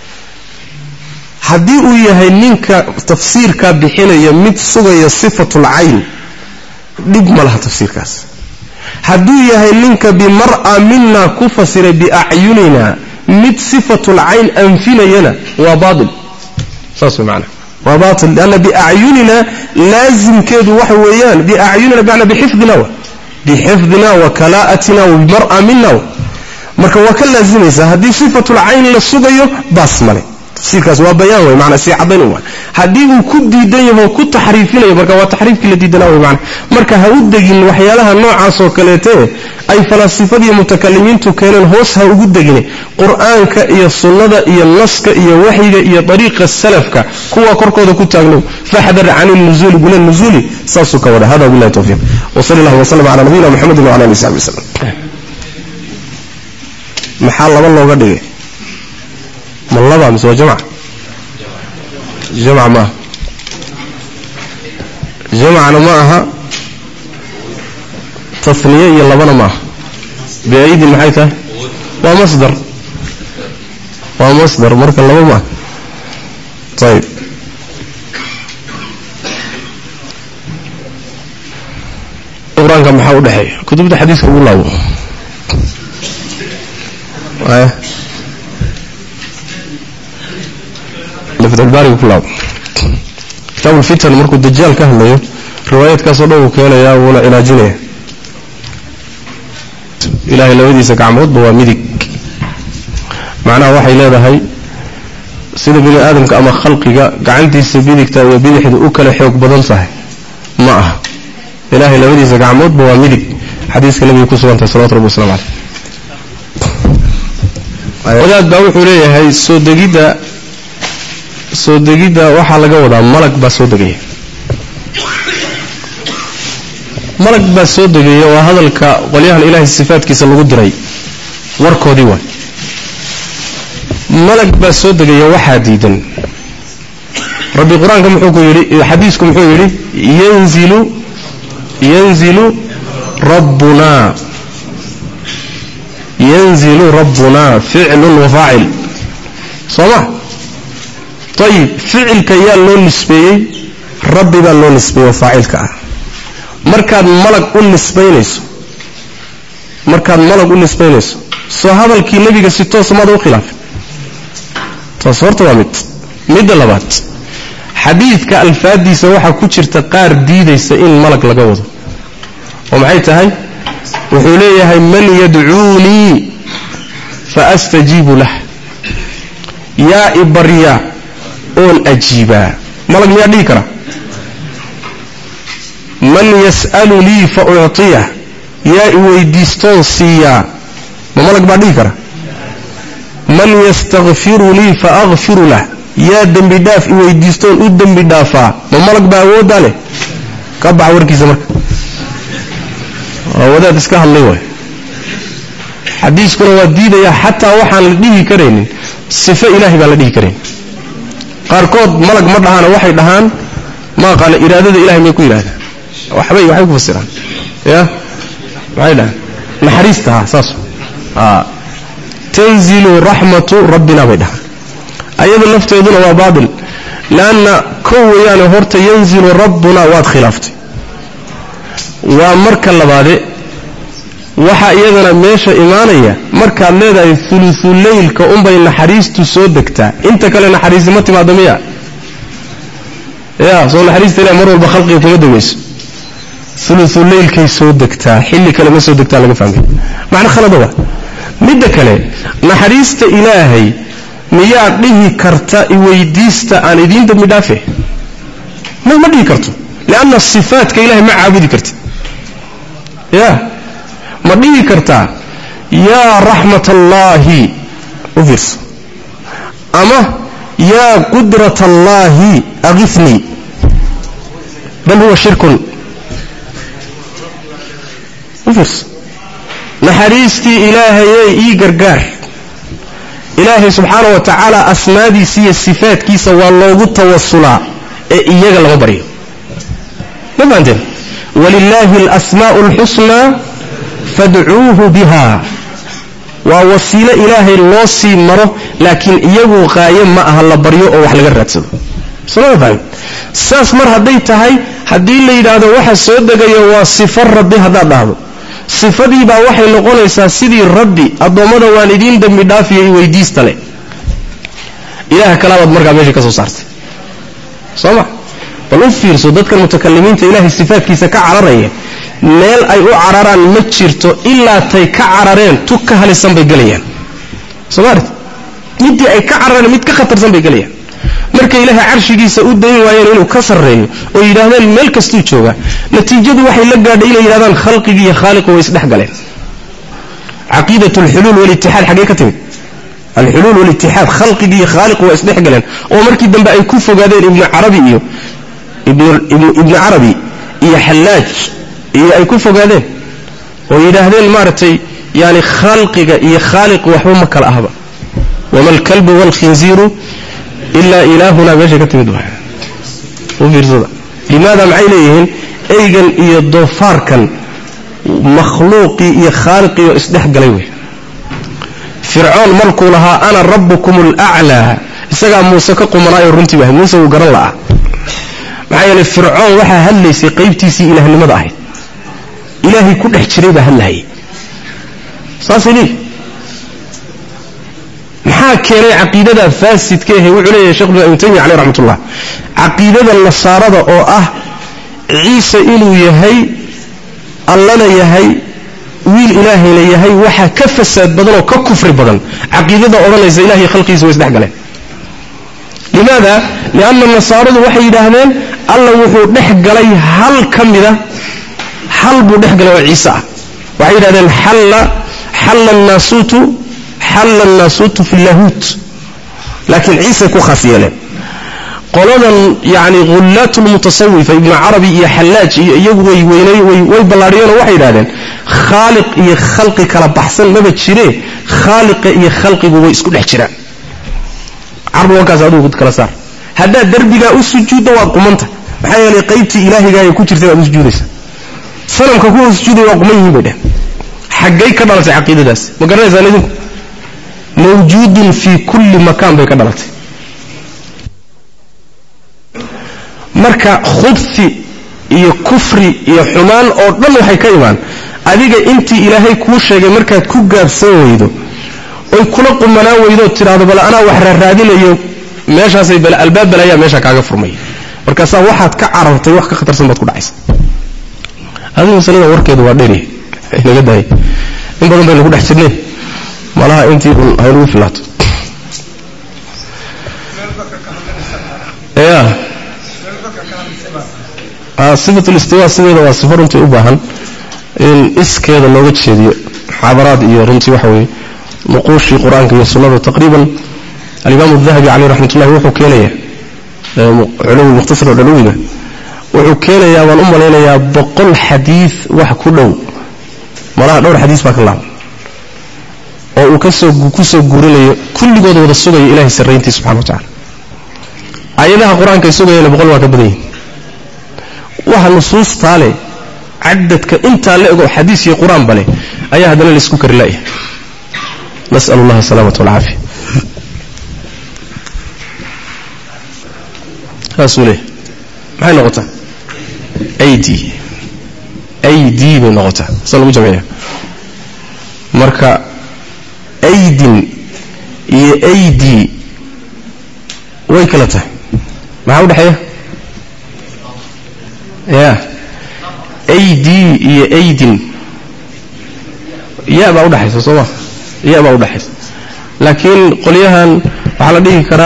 حديث يهنينك تفسيرك بحين يمد صغي صفة العين نجم لها تفسير كاس حديث يهنينك بمرأة منا كفسر بأعيننا مد صفة العين أنفنا ينا وباطل صاصوا معنا وباطل لأن بأعيننا لازم كده وحويان بأعيننا بمعنى بحفظنا وكلاءتنا وبمرأة منا مركا وكل لازم إذا هذه صفة العين للصغير باسمله تفسير كاس وبيان ومعنى سياحة بينهما هذه كد دينه وكد تحريفنا مركا وتحريف كل دينه ومعنى مركا هودجين وحيالها النوع عصوكلته أي فلاسفة متكلمين تكلم هوسها وجودجين قرآن كإيا السنة إيا النص كإيا وحي إيا طريق السلف كوا كركود كتاغلو فاحذر عن النزول بلا النزول صاصك ولا هذا بالله التوفيق وصلى الله وسلم على نبينا محمد وعلى آله وصحبه وسلم محل الله قديه ما الله بقى مسوى جمع ما جمعنا معها تصنية يلا بنا معها بأيدي محيطة ومصدر مركا الله معها طيب القرآن كم حاول حي كتب الحديث كم الله لفت الباري كله كتاب الفتن مركو الدجال كهله رواية كسره وكيله يا ولا علاجنه إلهي لو يدي سكعمود بوامدك معناه وحي لا هي سيد بني آدم كأما خلقك قعنتي سبيلك تأوي بيدك أكل حيوك بدن صحيح معه إلهي لو يدي سكعمود بوامدك حديث كلام يكون سوى أنت صلاة رب والسلام عليه وذات باوح وليه هاي سودجيدا وحال جودا ملك بسودجي ملك بسودجي وهذا وليها الإله الصفات كيس القدري وركو ديوان ملك بسودجي وحديدا ربي القرآن كم حكوا يري حديثكم حكوا يري ينزل ربنا فعل وفاعل صلاة طيب فعل كيا لون نسبيه ربي بقى لون نسبيه فاعلك markaad malag u nisbaynayso soo hadalkii nabiga si toos ma u khilaaf taasoo waa mid labaad xadiidka alfaadiisa waxa ku jirta qaar diidaysa in malag laga wado oo maxay tahay wuxuu leeyahay man yad'uuni fa astajibu lah ya ibriya on ajiba malag miyaa dhigi kara man yas'aluni fa u'tiya ya iweydiistoon siiya ma malag baa dhigi kara man yastaghfiruni fa aghfiru lah ya dambi dhaaf iweydiistoon u dambi dhaafaa ma malag baa awooda leh ka bax warkiisa marka wadaad iska hadlay way xadiiskuna waa diidaya xataa waxaan la dhihi kareynin sifa ilaahi baa la dhihi kareen qaarkood malag ma dhahaan waxay dhahaan ma qala iraadada ilaahi ma ku yiraahdaan waxay ku fasiraan ya waxay dhahaan naxariista saas tanzilu rahmatu rabbina bayda ayada lafteeduna waa baadil laana kowayana horta yanzilu rabbuna waad khilaaftay waa marka labaade waxa iyadana meesha iimaanaya marka leedahay thuluthul leylka bay naxariistu soo degtaa inta kale naxariis ma timaado miya soo naxariista ilaa mar walba khalqiga kuma degayso thuluthul leylkay soo degtaa xilli kale ma soo degtaa laga fahmay macna khalad waa midda kale naxariista ilaahay miyaa dhihi karta iweydiista aan idin dambi dhaafe ma dhihi karto laana sifaatka ilaahay ma caabudi kartid ma dhihi kartaa yaa raxmatallahi ufirs ama yaa qudratallahi aghithni bal huwa shirkun ufirs naxariistii ilaahayay ii gargaar ilaahay subxaanahu wa tacaala asmaadiisa iyo sifaadkiisa waa loogu tawasulaa ee iyaga lama baryo ma fahanteen walillaahi alasmaa'u alxusnaa fad'uuhu biha waa wasiilo ilaahay loo sii maro laakiin iyagu qaayo ma aha la baryo oo wax laga raadsado sababay saas mar haday tahay hadii la yiraahdo waxa soo degayo waa sifar rabbi hadaa dhahdo sifadii baa waxay noqonaysaa sidii rabbi adoomada waalidiin dambi dhaafiyay weydiista leh ilaaha kalaad markaa meesha ka soo saartay soma bal u fiirso dadka mutakallimiinta ilaahay sifaadkiisa ka cararaya meel ay u cararaan ma jirto ilaa tay ka carareen tu ka halisan bay galayaan sabaarid midii ay ka carareen mid ka khatarsan bay galayaan marka ilaahay arshigiisa u dayn waayeen inuu ka sareeyo oo yiraahdeen meel kastuu jooga natiijadu waxay la gaadhay inay yiraahdaan khalqiga iyo khaaliqu way isdhex galeen aqeedatu al-hulul wal ittihad xagee ka timid al-hulul wal ittihad khalqiga iyo khaaliqu way isdhex galeen oo markii dambe ay ku fogaadeen ibn arabi iyo halaaj iyo ay ku fogaadeen oo yiraahdeen maartay yaani khalqiga iyo khaaliq waxba ma kala ahba wamal kalbu wal khinziru illa ilahuna meesha ka timid waxa oo fiirsada limaada macayleeyeen aygan iyo doofaarkan makhluuqi iyo khaaliqi iyo isdhex galay way fir'aun markuu lahaa ana rabbukumul a'la isaga muuse ka qumanaayo runtii baa muuse uu garan laa maxay fir'aun waxa hadlaysay qaybtiisii ilaahnimada ahayd ilaahi ku dhex jiray baa hadlayay saasini maxaa keenay aqeedada faasidka ah wuxuu leeyahay sheekh ibn taymiyyah alayhi rahmatullah aqeedada nasaarada oo ah ciise inuu yahay allana yahay wiil ilaahayna yahay waxa ka fasaad badan oo ka kufri badan aqeedada oranaysa ilaahi khalqiisa way isdhex galeen limaada lianna nasaaradu waxay yiraahdeen alla wuxuu dhex galay hal kamida hal buu dhex galay ciise waxay yiraahdeen حل الناسوت في اللاهوت لكن عيسى كو خاصيله قولنا يعني غلات المتصوفه ابن عربي يا حلاج يغوي وي بلاريون waxay yiraahdeen خالق iyo khalqi kala baxsan ma jiree خالق iyo khalqigu way isku dhex jiraan arwakaas aduu kala saar hada darbiga u sujuudo waa qumanta maxay yeelay qaybti ilaahiga ay ku jirtay aad sujuudaysa sanamka ku sujuuday waa quman yihiin badan xaggay ka dhalatay aqeedadaas ma garanaysaa idinku موجود في كل مكان بك دلت marka khubthi iyo kufri iyo xumaan oo dhan waxay ka imaan adiga intii ilaahay kuu sheegay markaad ku gaabsan weydo oy kula qumanaan weydo tiraado bal anaa wax raadinayo meeshaasay bal albaab balaya meesha kaaga furmay markaas waxaad ka carartay wax ka khatarsan baad ku dhacaysa adiga masalada warkeedu waa dheeri inaga daay in badan bay lagu dhex jirnay malaha intii ay lagu filaato صفة الاستواء سيدة وصفة رنتي أباها إن إسك هذا اللغة الشديد حضرات إيه رنتي وحوي نقوش في قرآن كي الصلاة تقريبا الإمام الذهبي عليه رحمة الله وحكينا علوم المختصر والعلومة وحكينا يا والأم لنا يا بقل حديث وحكله مراه دور حديث باك الله وكسو قريلي كل قد وضع السوغي إلهي سرينتي سبحانه وتعالى أيضا قرآن كي سوغي إلى بقل واكبدين waxa nusuus taale cadadka inta la ego xadiis iyo quraan bale ayaa hadana la isku kari laayay nas'alullaha salaamata wal aafiya rasuule maxay noqotaa aidi bay noqotaa salamu jamii'a marka aidin iyo aidi way kala tahay maxaa u dhaxeeya يا أيدي يا أيدين يا بعود حس صوّا يا بعود حس لكن قليها على دين كرا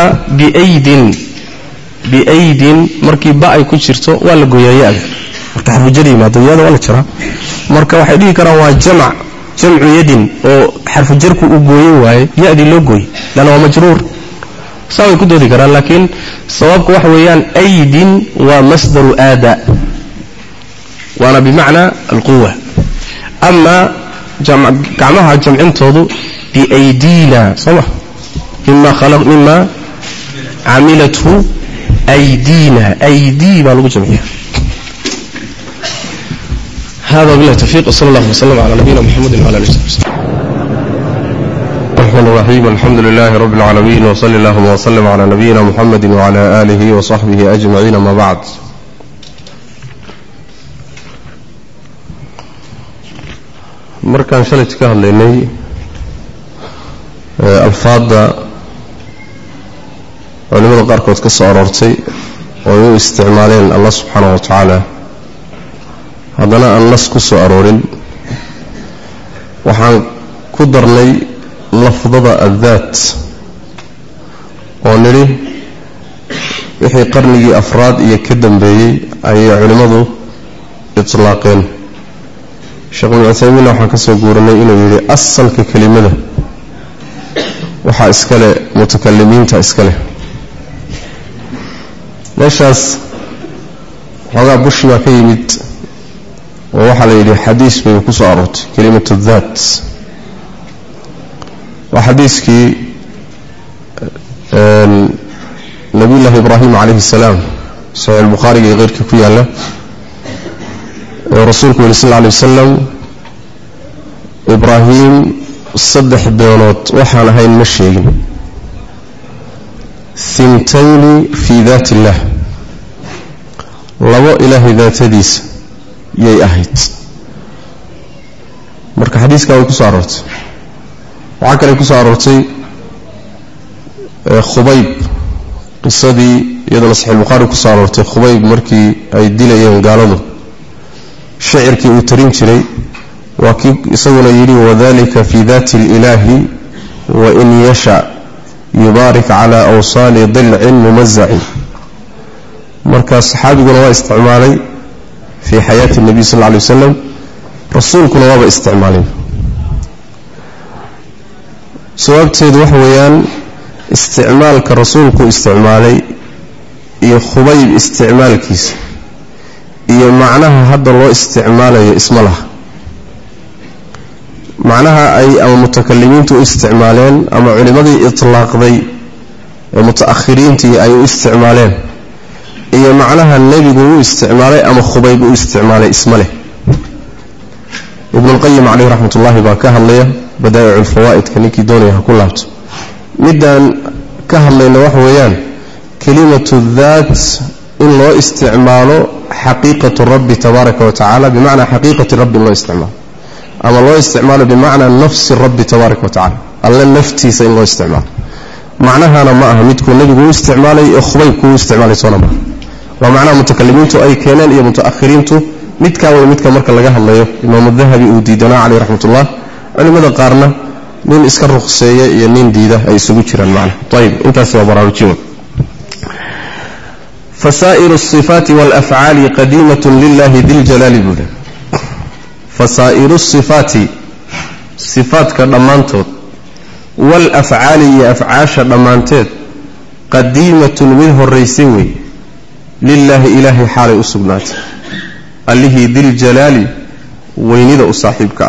بأيدين مركب باء كشرته ولا جويا وتحرف جري ما ضيّا ولا ترى مركب واحد كرا وجمع يد وحرف جرك وجوي واي يأدي لو جوي لأنه مجرور سوي كده ذكر لكن صوابك وحويان أيد ومصدر آداء وأنا بمعنى القوة أما جمعها جمعين توضو بأيدينا صح مما خلق مما عملته أيدينا أيدي ما لقوا جمعها هذا بالله التوفيق وصلى الله وسلم على نبينا محمد وعلى آله وصحبه الرحمن الرحيم الحمد لله رب العالمين وصلى الله وسلم على نبينا محمد وعلى آله وصحبه أجمعين ما بعد markaan shalay ka hadlaynay alfaada culimada qaarkood ka soo aroortay oo ay u isticmaaleen Allah subhanahu wa ta'ala hadana aan nas ku soo aroorin waxaan ku darnay lafdada adhaat oo niri wixii qarnigii afraad iyo ka dambeeyay ay culimadu itlaaqeen sheekh Uthaymin waxaan ka soo guuranay inuu yiri asalka kelimada waxa iskale mutakallimiinta iskale meeshaas waxa bushma ka yimid oo waxa la yiri xadiis bay ku soo aroortay kelimatu dhaat wa xadiiskii nabi allah ibrahim alayhi salam sahih al-bukhari iyo غيرك ku yaala rasuulku sallallahu alayhi wasallam ibrahim saddex beelood waxaan ahayn ma sheegin thintayni fi dhaati illah labo ilaahi dhaatadiisa yay ahayd marka xadiiska way ku soo aroortay waxa kale ku soo aroortay khubayb qisadii iyadoo sahih al-bukhari ku soo aroortay khubayb markii ay dilayeen gaaladu شعركي وترين شري وكي يسونا يري وذلك في ذات الإله وإن يشاء يبارك على أوصال ضلع ممزع مركز صحابي قلوا استعمالي في حياة النبي صلى الله عليه وسلم رسول قلوا استعمالي سواب تيد وحويان استعمال كرسول كو استعمالي يخبيب استعمال كيس iyo macnaha hadda loo isticmaalayo isma laha macnaha ay ama mutakallimiintu isticmaaleen ama culimadii itlaaqday ee mutaakhiriintii ay u isticmaaleen iyo macnaha nabigu uu isticmaalay ama khubayb uu isticmaalay isma leh ibn al-qayyim alayhi rahmatullahi baa ka hadlaya badaa'i'ul fawaa'id kanikii doonaya ku laabto midan ka hadlayna wax weeyaan kalimatu dhaat إن الله استعماله حقيقة الرب تبارك وتعالى بمعنى حقيقة الرب الله استعماله أما الله استعماله بمعنى نفس الرب تبارك وتعالى الله نفتي سين الله استعماله معناها أنا ما أهمتكم النبي استعمالي أخويكم استعمالي صنما ومعنى متكلمين أي كانان إيه متأخرين متكا ومتكا مركا لقاها الله إمام الذهبي وديدنا عليه رحمة الله أنا ماذا قارنا من إسكار رخصية ينين ديدة أي سبوشرا معنا طيب انت سوى براوتيون فسائر الصفات والأفعال قديمة لله ذي الجلال بوله فسائر الصفات صفات كدمانتو والأفعال يأفعاش دمانتت قديمة منه الرئيسي لله إله حال أسبنات اللي هي ذي الجلال وينيد أصاحبك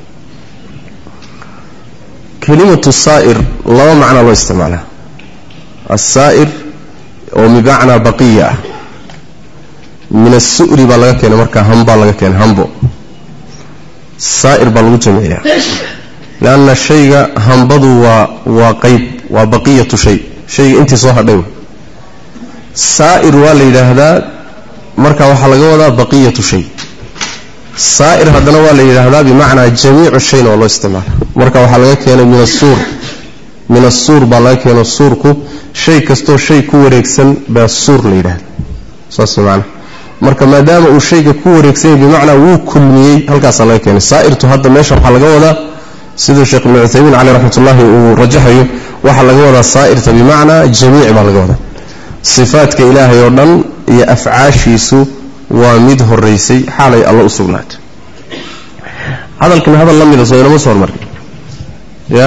كلمة الصائر الله معنى الله استعمالها الصائر ومبعنى بقية من السؤر بلغك مركا هم بلغك همبو الصائر بلغ جميع لأن الشيء همبض وقيب وبقية شيء انت صوها ديو الصائر والي هذا مركا وحلقه هذا بقية شيء الصائر هذا والي هذا بمعنى جميع الشيء والله استعمال مركا وحلقه يعني من السور بلغك يعني السوركو شيء كستو شيء كوريكسن بالسور ليله صاص معنا marka maadaama uu shayga ku wareegsan bimacna uu kulmiyay halkaas la keenay saa'irtu hadda meesha waxa laga wadaa sida Sheikh Ibn Uthaymeen alayhi rahmatullahi uu rajaxayo waxa laga wadaa saa'irta bimacna jamiic baa laga wadaa sifaadka ilaahay oo dhan iyo afcaashiisu waa mid horeysay xaalay Allah u sugnaatay hadalkan hadal la mid ah soo inama soo mar ya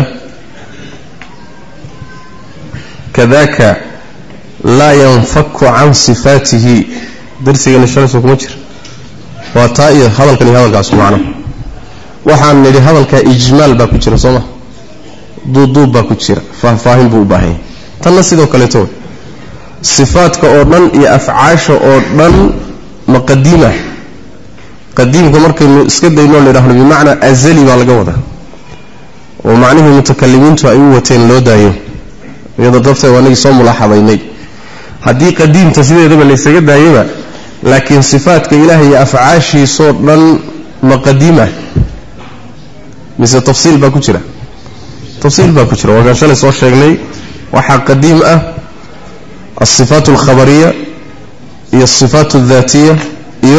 kadaka la yanfaku an sifatihi درسينا الشمس وكمجر وطائر هذا الكلام هذا القاسم معنا وحن ندي هذا الكإجمال باكوجر صوما ضد باكوجر فاهم بوباهي تنسي ذو كلتون صفات كأردن يأفعاش أردن مقدمة قديم كمرك اسكت دينون لرحمه بمعنى أزلي والجودة ومعنيه المتكلمين تأيوتين لو دايو يضرب ضبط ونجي صوم ملاحظيني هدي قديم تسيده دبل يسجد دايما لكن صفات كإلهي أفعاشي صورنا مقدمة مثل تفصيل باكوشرة وكان شلي صور شغلي وحا قديمة الصفات الخبرية هي الصفات الذاتية هي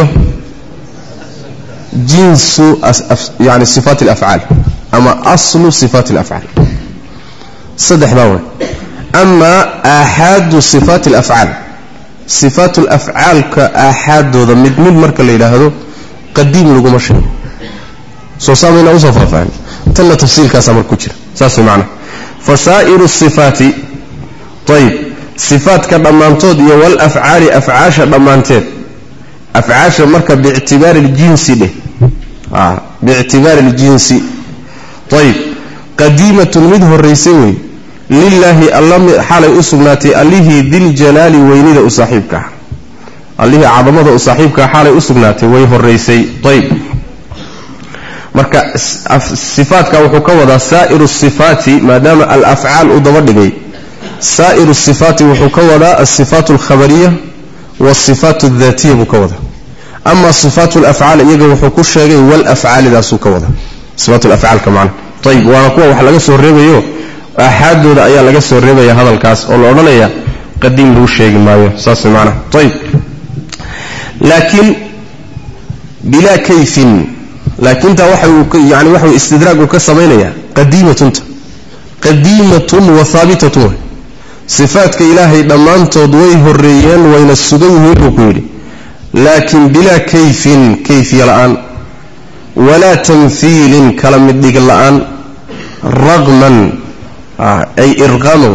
جنس يعني صفات الأفعال أما أصل صفات الأفعال صدح باوي أما آحاد صفات الأفعال صفات الأفعال كآحاد ضمد من مركة الليلة هذا قديم لكم الشيء سوسامينا وصفا فهم تلا تفصيل كاسامر كتير ساسي معنا فسائر الصفات طيب صفات كضمانتود والأفعال أفعاش ضمانتين أفعاش مركة باعتبار الجنس ده باعتبار الجنس طيب قديمة منه الرئيسي لله الله حال أسمناتي الله ذي الجلال وينيد أصاحبك الله عظمة أصاحبك حال أسمناتي ويه الرئيسي طيب مركا الصفات كوحكوة سائر الصفات ما دام الأفعال أضوردقي سائر الصفات وحكوة الصفات الخبرية والصفات الذاتية مكوة أما صفات الأفعال يجب وحكوش والأفعال لا سكوة صفات الأفعال كمان طيب ونقوى وحلقة سوريبيو أحد رأي لك السوريبة يا هذا الكاس والله يا قديم له شيء ما يحسس معنا طيب لكن بلا كيف لكن انت يعني وحي استدراك وكسمينيا قديمة انت قديمة وثابتة صفاتك إلهي ضمان تضويه الريان وين السدوه الركولي لكن بلا كيف الآن ولا تمثيل كلام الديك الآن رغما أي إرغام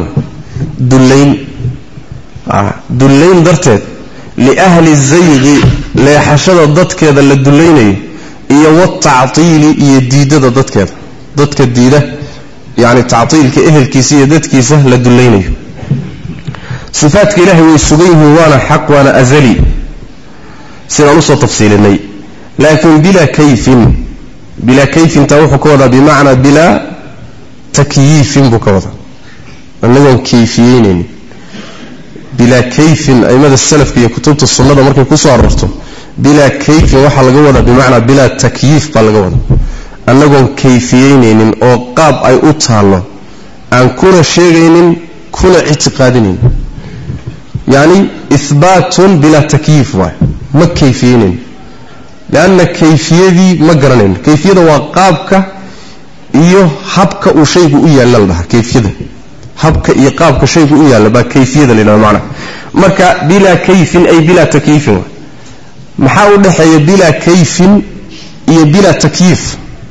دلين درتت لأهل الزيغ لا يحشد الضد كذا للدلين إيا والتعطيل يديد ضد كذا ضد كديدة يعني تعطيل كأهل كيسية ضد كيسة للدلين صفات إلهي ويسويه وانا حق وانا أزلي سنة نص تفصيل الني لكن بلا كيف توحك كذا بمعنى بلا تكييف بكوضا أنهم كيفيين bila kayfin aymada salafka iyo kutubta sunnada markay ku soo arorto bila kayfin waxa laga wada bimaana bila takyif baa laga wada annagoon kayfiyeyneenin oo qaab ay u taalo aan kuna sheegaynin kuna ictiqaadinin yani ithbaatun bila takyif ma kayfiyeynin لأن كيفيتي ما قرنين كيفية وقابك iyo habka uu shaygu u yeelan lahaa kayfiyada habka iyo qaabka shaygu u yeelan ba kayfiyada leena macna marka bila kayfin ay bila takyifin maxaa u dhaxeeya bila kayfin iyo bila takyif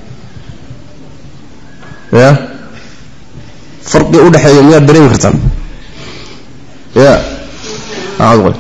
ya farqi u dhaxeeya miyaa dareemi kartaan ya aqoon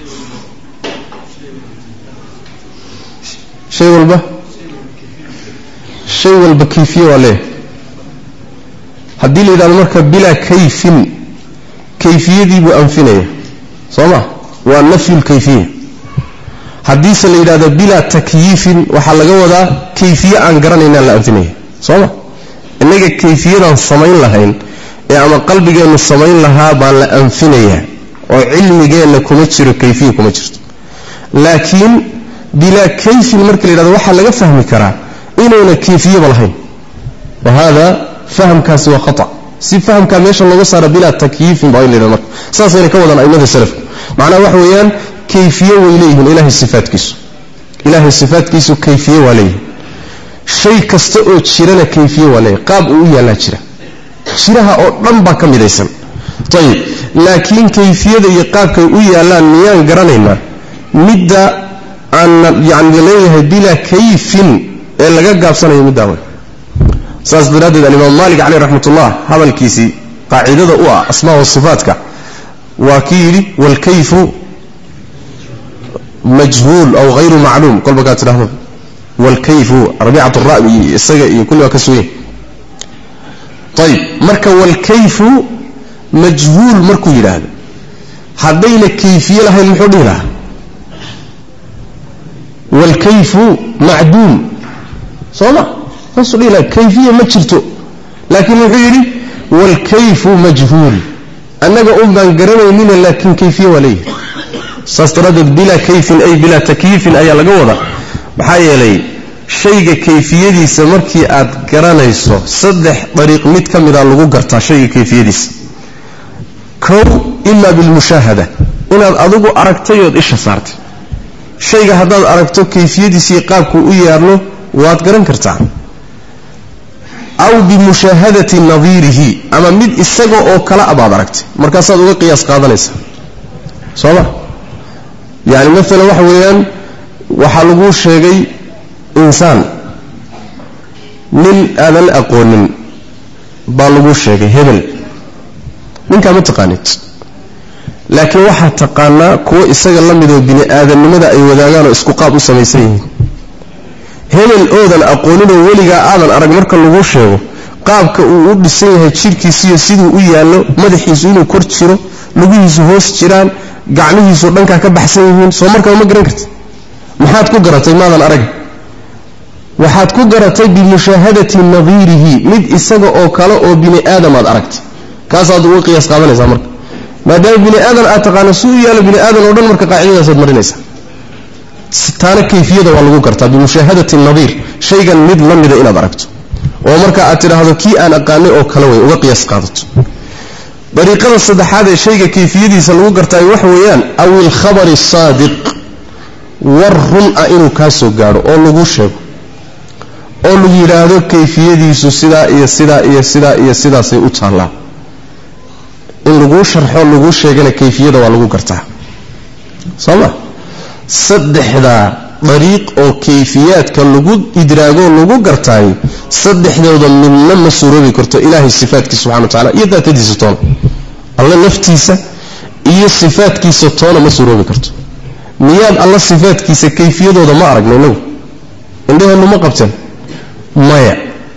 shay walba kayfiye wale hadii la yiraahdo marka bila kayfin kayfiyadii buu anfinaya sooma waa nafyul kayfiya hadii la yiraahdo bila takyifin waxa laga wadaa kayfiye aan garanayna la anfinaya sooma inaga kayfiyadan samayn lahayn ee ama qalbigeenu samayn lahaa baa la anfinaya oo cilmigeena kuma jiro kayfiye kuma jirto laakiin bila kayfin marka la yiraahdo waxa laga fahmi karaa إنه كيفية بالهين وهذا فهم كاسي وخطأ سي فهم كاميشا الله صار بلا تكييف باين لنا مرة ساسا يكون أئمة السلف معناه وحويان كيفية وإليه إله الصفات كيسو إله الصفات كيسو كيفية وليه شيء كستؤد شيرنا كيفية وليه قاب أويا لا شيرا شيرها رنبا كم يديسن طيب لكن كيفية يقاب أويا لا نيان قرانينا مدى أن يعني ليه بلا كيف ee laga gaabsanayo midaawe saas daradeed Imam Malik alayhi rahmatullah hadalkiisi qaacidada u ah asmaa wa sifaatka waa kiili wal kayfu majhul aw ghayru ma'lum qalba ka tiraahdo wal kayfu rabi'atu ar-ra'i isaga iyo kullu ka suuyin tayib marka wal kayfu majhul markuu yiraahdo hadayna kayfiye lahayn muxuu dhigaa wal kayfu ma'dum صلا فصل إلى كيفية ما تشرته لكن يقول والكيف مجهول أنك أمبان قرني من لكن كيفية وليه سأستردد بلا كيف أي بلا تكييف أي لقوضة بحايا لي شيء كيفية دي سمركي آد قراني سو صدح طريق متكم إذا لغو قرطا شيء كيفية دي كو إما بالمشاهدة إن أدوغو أركتيود إيش صارت شيء هذا أركتو كيفية دي سيقابكو إيارلو waad garan kartaa aw bi mushahadati nadhirihi ama mid isaga oo kala abaad aragtay markaas aad uga qiyaas qaadanaysa sooma yaani mesela waxa weeyaan waxa lagu sheegay insaan nin aadan aqoonin baa lagu sheegay hebel ninka ma taqaanid laakiin waxa taqaanaa kuwa isaga la mid oo bini aadanimada ay wadaagaan oo isku qaab u sameeysan yihiin hebel oodan aqoonin oo weliga aadan arag marka lagu sheego qaabka uu u dhisan yahay jirkiisa iyo siduu u yaalo madaxiisu inuu kor jiro lugihiisu hoos jiraan gacmihiisu dhanka ka baxsan yihiin soo markaa ma garan kartid maxaad ku garatay maadan arag waxaad ku garatay bi mushahadati nadhirihi mid isaga oo kale oo bini aadam aad aragtay kaas aad ugu qiyaas qaadanaysaa marka maadaama bini aadam aad taqaano suu yaalo bini aadam oo dhan marka qaacidadaas aad marinaysaa ستانا كيفية والله قرطة بمشاهدة النظير شيئا مد لمدة إلى دركته ومركا أترى هذا كي أنا أقاني أو كلوي وقياس قادته طريقة الصدح هذا الشيء كيفية سلوه قرطة وحويان أو الخبر الصادق ورهم أئنو كاسو قارو أو لغوشه أو لغيرادو كيفية سيدا إيا سيدا إيا سيدا إيا سيدا سيؤتها الله إن لغوش رحو لغوش شيئا كيفية والله قرطة صلى saddexda dariiq oo kayfiyaadka lagu idraago lagu gartay saddexdooda midna ma suuroobi karto ilaahay sifaadkiisa subhanahu wa ta'ala iyo daatadiisa toona alla naftiisa iyo sifaadkiisa toona ma suuroobi karto miyaad alla sifaadkiisa kayfiyadooda ma aragnayno indheenu ma qabteen maya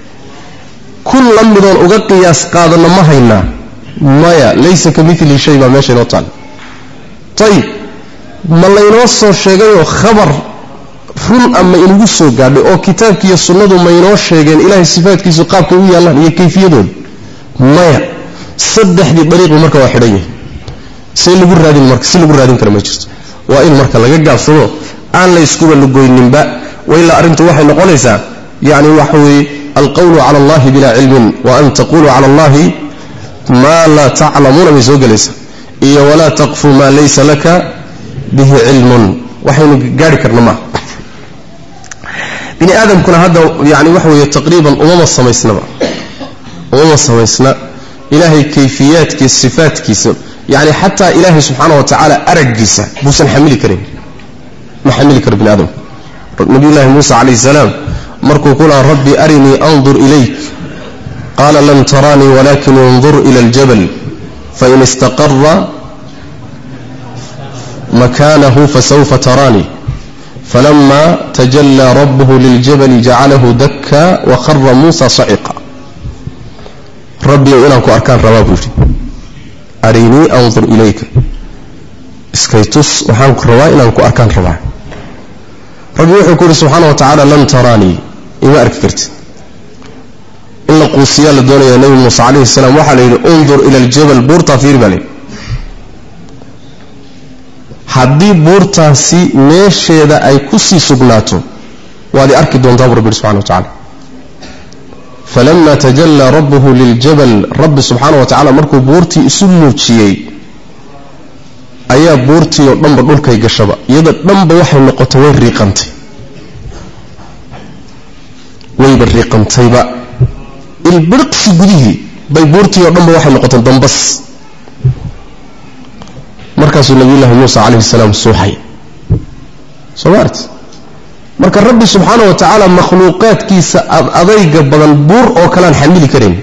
kullu midon uga qiyaas qaadana ma hayna maya laysa kamithli shay ma meesha inoo taal tayib ma laynoo soo sheegay oo khabar run ama inugu soo gaadhay oo kitaabka iyo sunnadu ma inoo sheegeen ilaahay sifaadkiisu qaabka uu yaalaan iyo kayfiyadooda maya saddexdii dariiq marka waa xidhan yahay si lagu raadin karo ma jirto waa in marka laga gaabsado aan la iskuba lugoyninba wayla arintu waxay noqonaysaa yani waxa weeye alqawlu cala allahi bilaa cilmin wa an taqulu cala allahi maa laa taclamuuna bay soo gelaysaa iyo walaa taqfu maa laysa laka bihi cilmun waxaynu gaari karna maaha bini aadamkuna hadda yani waxa weeye taqriiban umama samaysna ilaahay kayfiyaadkiisa sifaadkiisa yani xataa ilaahay subxaanahu wa tacaala araggiisa buusan xamili karin ma xamili karo bini aadamku nabiyullaahi muusa calayhi salaam markuu ku lahaa rabbi arinii andur ilayk qaala lan taraanii walakin indur ila aljabal fain istaqara makaanahu fasawfa taraanii falama tajallaa rabbuhu liljabali jacalahu dakka wakhara muusa saciqa rabbiyow inaan ku arkaan rabaa buu yidhi arinii andur ilayka iskaytus waxaan ku rabaa inaan ku arkaan rabaa rabbi wuxuu ku yidhi subxaana wa tacaala lan taraanii ima arki kartid in la quusiyaa la doonaya nebi muuse calayhi salaam waxaa la yidhi undur ila aljabal buurtaa fiiri baa layidhi haddii buurtaasi meesheeda ay ku sii sugnaato waad i arki doontaa buu rabbi yidhi subxana wa tacala falama tajallaa rabbuhu liljabal rabbi subxaana wa tacala markuu buurtii isu muujiyey ayaa buurtii oo dhanba dhulkay gashaba iyada dhanba waxay noqotay wayba riiqantayba ilbirqsi gudihii bay buurtii oo dhanba waxay noqotay dambas markaasuu nabiyullaahi muusa calayhi salaam suuxay soo maarti marka rabbi subxaana wa tacaala makhluuqaadkiisa adayga badan buur oo kalean xamili karayn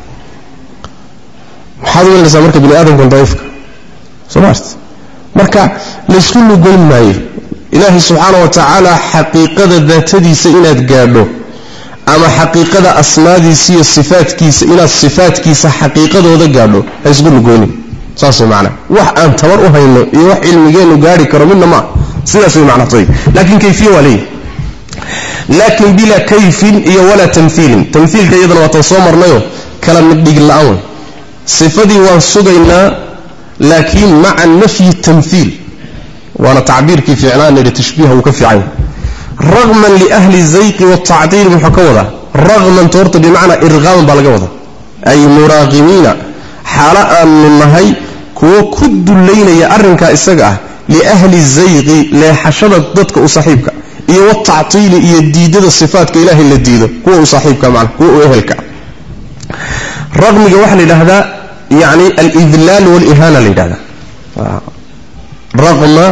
maxaad welinaysaa marka bini aadamkan daciifka soo maarti marka laysku lugoyn maayo ilaahay subxaana wa tacaala xaqiiqada daatadiisa inaad gaadho ama xaqiiqada asmaadiisa iyo sifaadkiisa inaad sifaadkiisa xaqiiqadooda gaadho ha isku lugoynin saas way macnaa wax aan tabar u hayno iyo wax cilmigeennu gaari karo midna ma sidaas way macnaa tayib laakiin kayfiya waa leeyahay laakiin bilaa kayfin iyo walaa tamhiilin tamhiilka iyadana waa tan soo marnayo kala mid dhig la'aan way sifadii waan sugaynaa laakiin maca nafyi tamhiil waana tacbiirkii fiicnaan ee tashbiiha uu ka fiican ragman liahli zayqi watacdiil muxuu ka wadaa ragman toorta bimacnaa irqaaman baa laga wadaa ay muraaqimiina xaalo aanu nahay kuwo ku dullaynaya arrinkaa isaga ah liahli zayqi leexashada dadka u saaxiibka iyo watactiili iyo diidada sifaadka ilaahay la diido kuwa u saaxiibka macna kuwa u ehelka raqmiga waxa la yidhaahdaa yani alidlaal walihaana la yidhahdaa raqma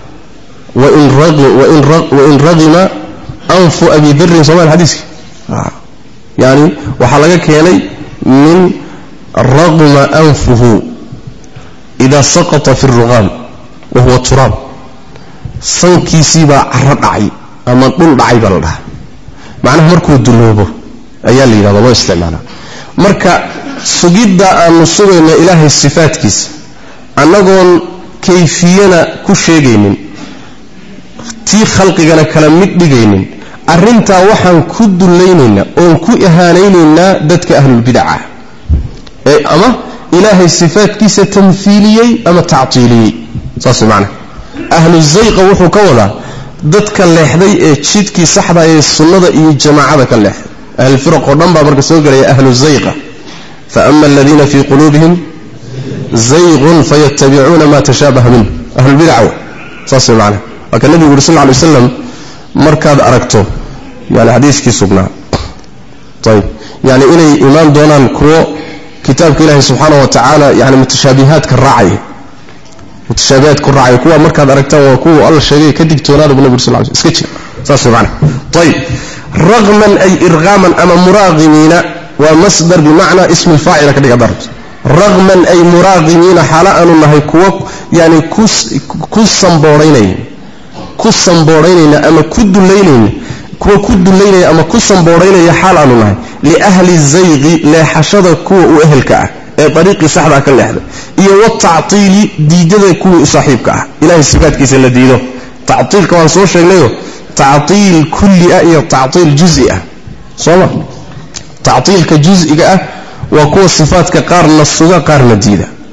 wain raqima anfu abi darin somal xadiiski yani waxaa laga keenay min raqma anfuhu ida saqata fi ruqaam wahuwa turaab sankiisiibaa caro dhacay ama dhul dhacay baa la dhahaa macnaha markuu duloobo ayaa la yidhahda loo isticmaalaa marka sugidda aanu sugayno ilaahay sifaadkiisa annagoon kayfiyana ku sheegaynin tii khalqigana kala mid dhigaynin arrintaa waxaan ku dullaynaynaa oon ku ihaanaynaynaa dadka ahlulbidaca ee ama ilaahay sifaadkiisa tamhiiliyey ama tactiiliyey saas macnaha ahlu zayqa wuxuu ka wadaa dadka leexday ee jidkii saxda ee sunnada iyo jamaacada ka leexday ahlu firaq oo dhan baa marka soo galaya ahlu zayqa fa amma alladina fi qulubihim zayqun fayattabi'una ma tashabaha minhu ahlu bid'ah saas macnaha waka nabi sallallahu alayhi wasallam markaad aragto yani hadiiskii sugnaa tayib yani inay iimaan doonaan kuwa kitaabka ilaahay subxaanahu wa tacaala yani mutashaabihaadka raacay ku raacay kuwa markaad aragtaan waa kuwa alla sheegay ka digtoonaada bu nabi sallallahu alayhi wasallam iska jir saas macna tayib raqman ay irqaman ama muraaqimiina wa masdar bimaana ism al-fa'il ka dhiga darb raqman ay muraaqimiina xala aanu nahay kuwa yani ku sanbooraynayna ama ku dullaynayna kuwa ku dullaynaya ama ku sanbooraynaya xal aanu nahay li ahli zayqi leexashada kuwa u ehelka ah ee dariiqi saxda ka leexda iyo watactiili diidada kuwa u saaxiibka ah ilaahay sifaadkiisa la diido tactiilka waan soo sheegnayo tactiil kulli ah iyo tactiil juz'i ah soo tactiilka juz'iga ah waa kuwa sifaadka qaar la suga qaar la diida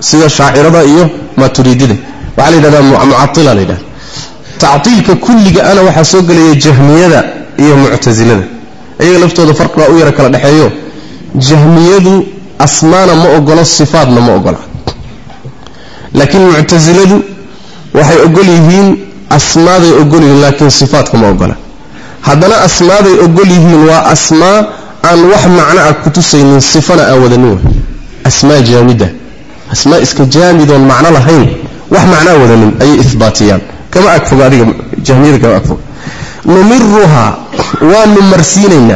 sida shaacirada iyo maaturidida waxa la yiraahdaa mu'attila la yiraahdaa ta'tilka kulliga ana waxa soo galaya jahmiyada iyo mu'tazilada ayaga laftooda farqiga u yara kala dhaxeeyo jahmiyadu asmaana ma ogola sifaadna ma ogola laakiin mu'taziladu waxay ogol yihiin asmaaday ogol yihiin laakiin sifaadka ma ogola haddana asmaaday ogol yihiin waa asmaa aan wax macno ah ku tusaynin sifana awadanin asmaa jaamida asmaa iska jaamidoon macno lahayn wax macno wadanin ay isbaatiyaan kama akfog adiga jahmiyada kama akfog numirruha wa numarsinina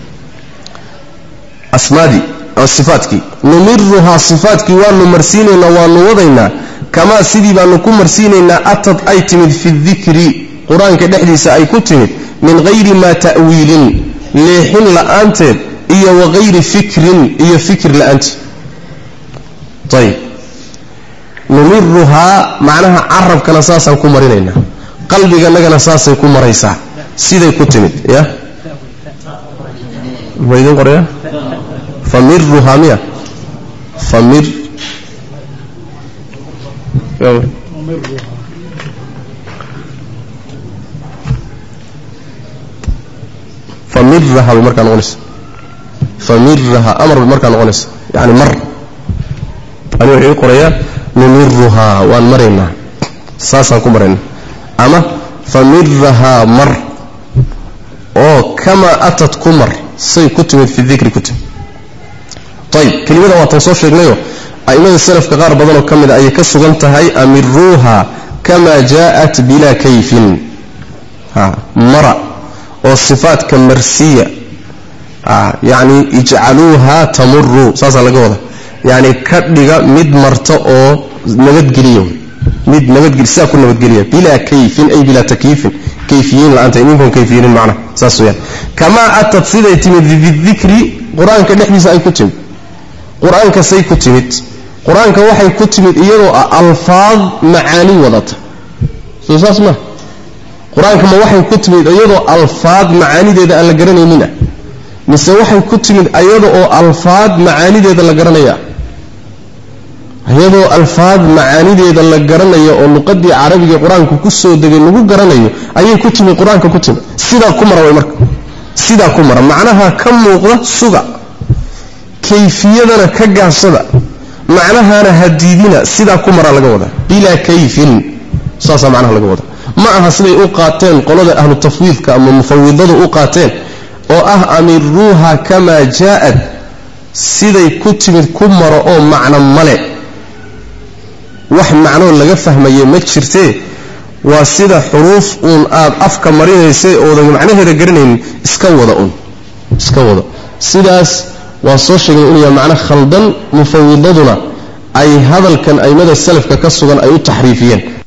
asmaadi aw sifaatki numirruha sifaatki wa numarsinina wa nuwadayna kama sidii baanu ku marsinayna atad ay timid fi dhikri quraanka dhexdiisa ay ku timid min ghayri ma ta'wilin leehin la'aanteed iyo wa ghayri fikrin iyo fikr la'aanti طيب numirruha macnaha arab kana saasan ku marinayna qalbiga nagana saasay ku maraysaa siday ku timid ya weydin qoraya famirruha miya famir famirruha markaan qonis famirruha amr markaan qonis yani mar ani waxay qoraya numirruha waan marayna saasan ku marayna ama famirruha mar oo kama atat kumar say ku timid fi dhikri kutub طيب كلمه waa tan soo sheegnayo aymada salafka qaar badan oo kamid ay ka sugan tahay amirruha kama jaat bila kayfin mara oo sifaadka marsiya yani ij'aluha tamurru saasa laga wada yani ka dhiga mid marto oo nabadgeliyo mid nabadgeliya ku nabadgeliya bila kayfin ay bila takyifin kayfiyin la anta inkum kayfiyin macna saasoo kama atat siday timid fi dhikri quraanka dhexdiisa ay ku timid quraanka say ku timid quraanka waxay ku timid iyadoo alfaad macaani wadata soo saasma quraanka ma waxay ku timid iyadoo alfaad macaanideeda aan la garanaynin mise waxay ku timid iyadoo alfaad macaanideeda la garanaya iyadoo alfaad macaanideeda la garanayo oo luqadii carabiga quraanku ku soo degay lagu garanayo ayay ku timid quraanka ku timid sida ku mara way marka sida ku mara macnaha ka muuqda suga kayfiyadana ka gaasada macnahana hadiidina sida ku mara laga wada bila kayfin saasa macnaha laga wada ma aha siday u qaateen qolada ahlu tafwiidka ama mufawwidadu u qaateen oo ah amirruha kama jaat siday ku timid ku maro oo macna male wax macno laga fahmayo ma jirtee waa sida xuruuf aad afka marinaysay oo macnaheeda garanaynin iska wada sidaas waa soo sheegay inuu yahay macna khaldan mufawwidaduna ay hadalkan aymada salafka ka sugan ay u taxriifiyeen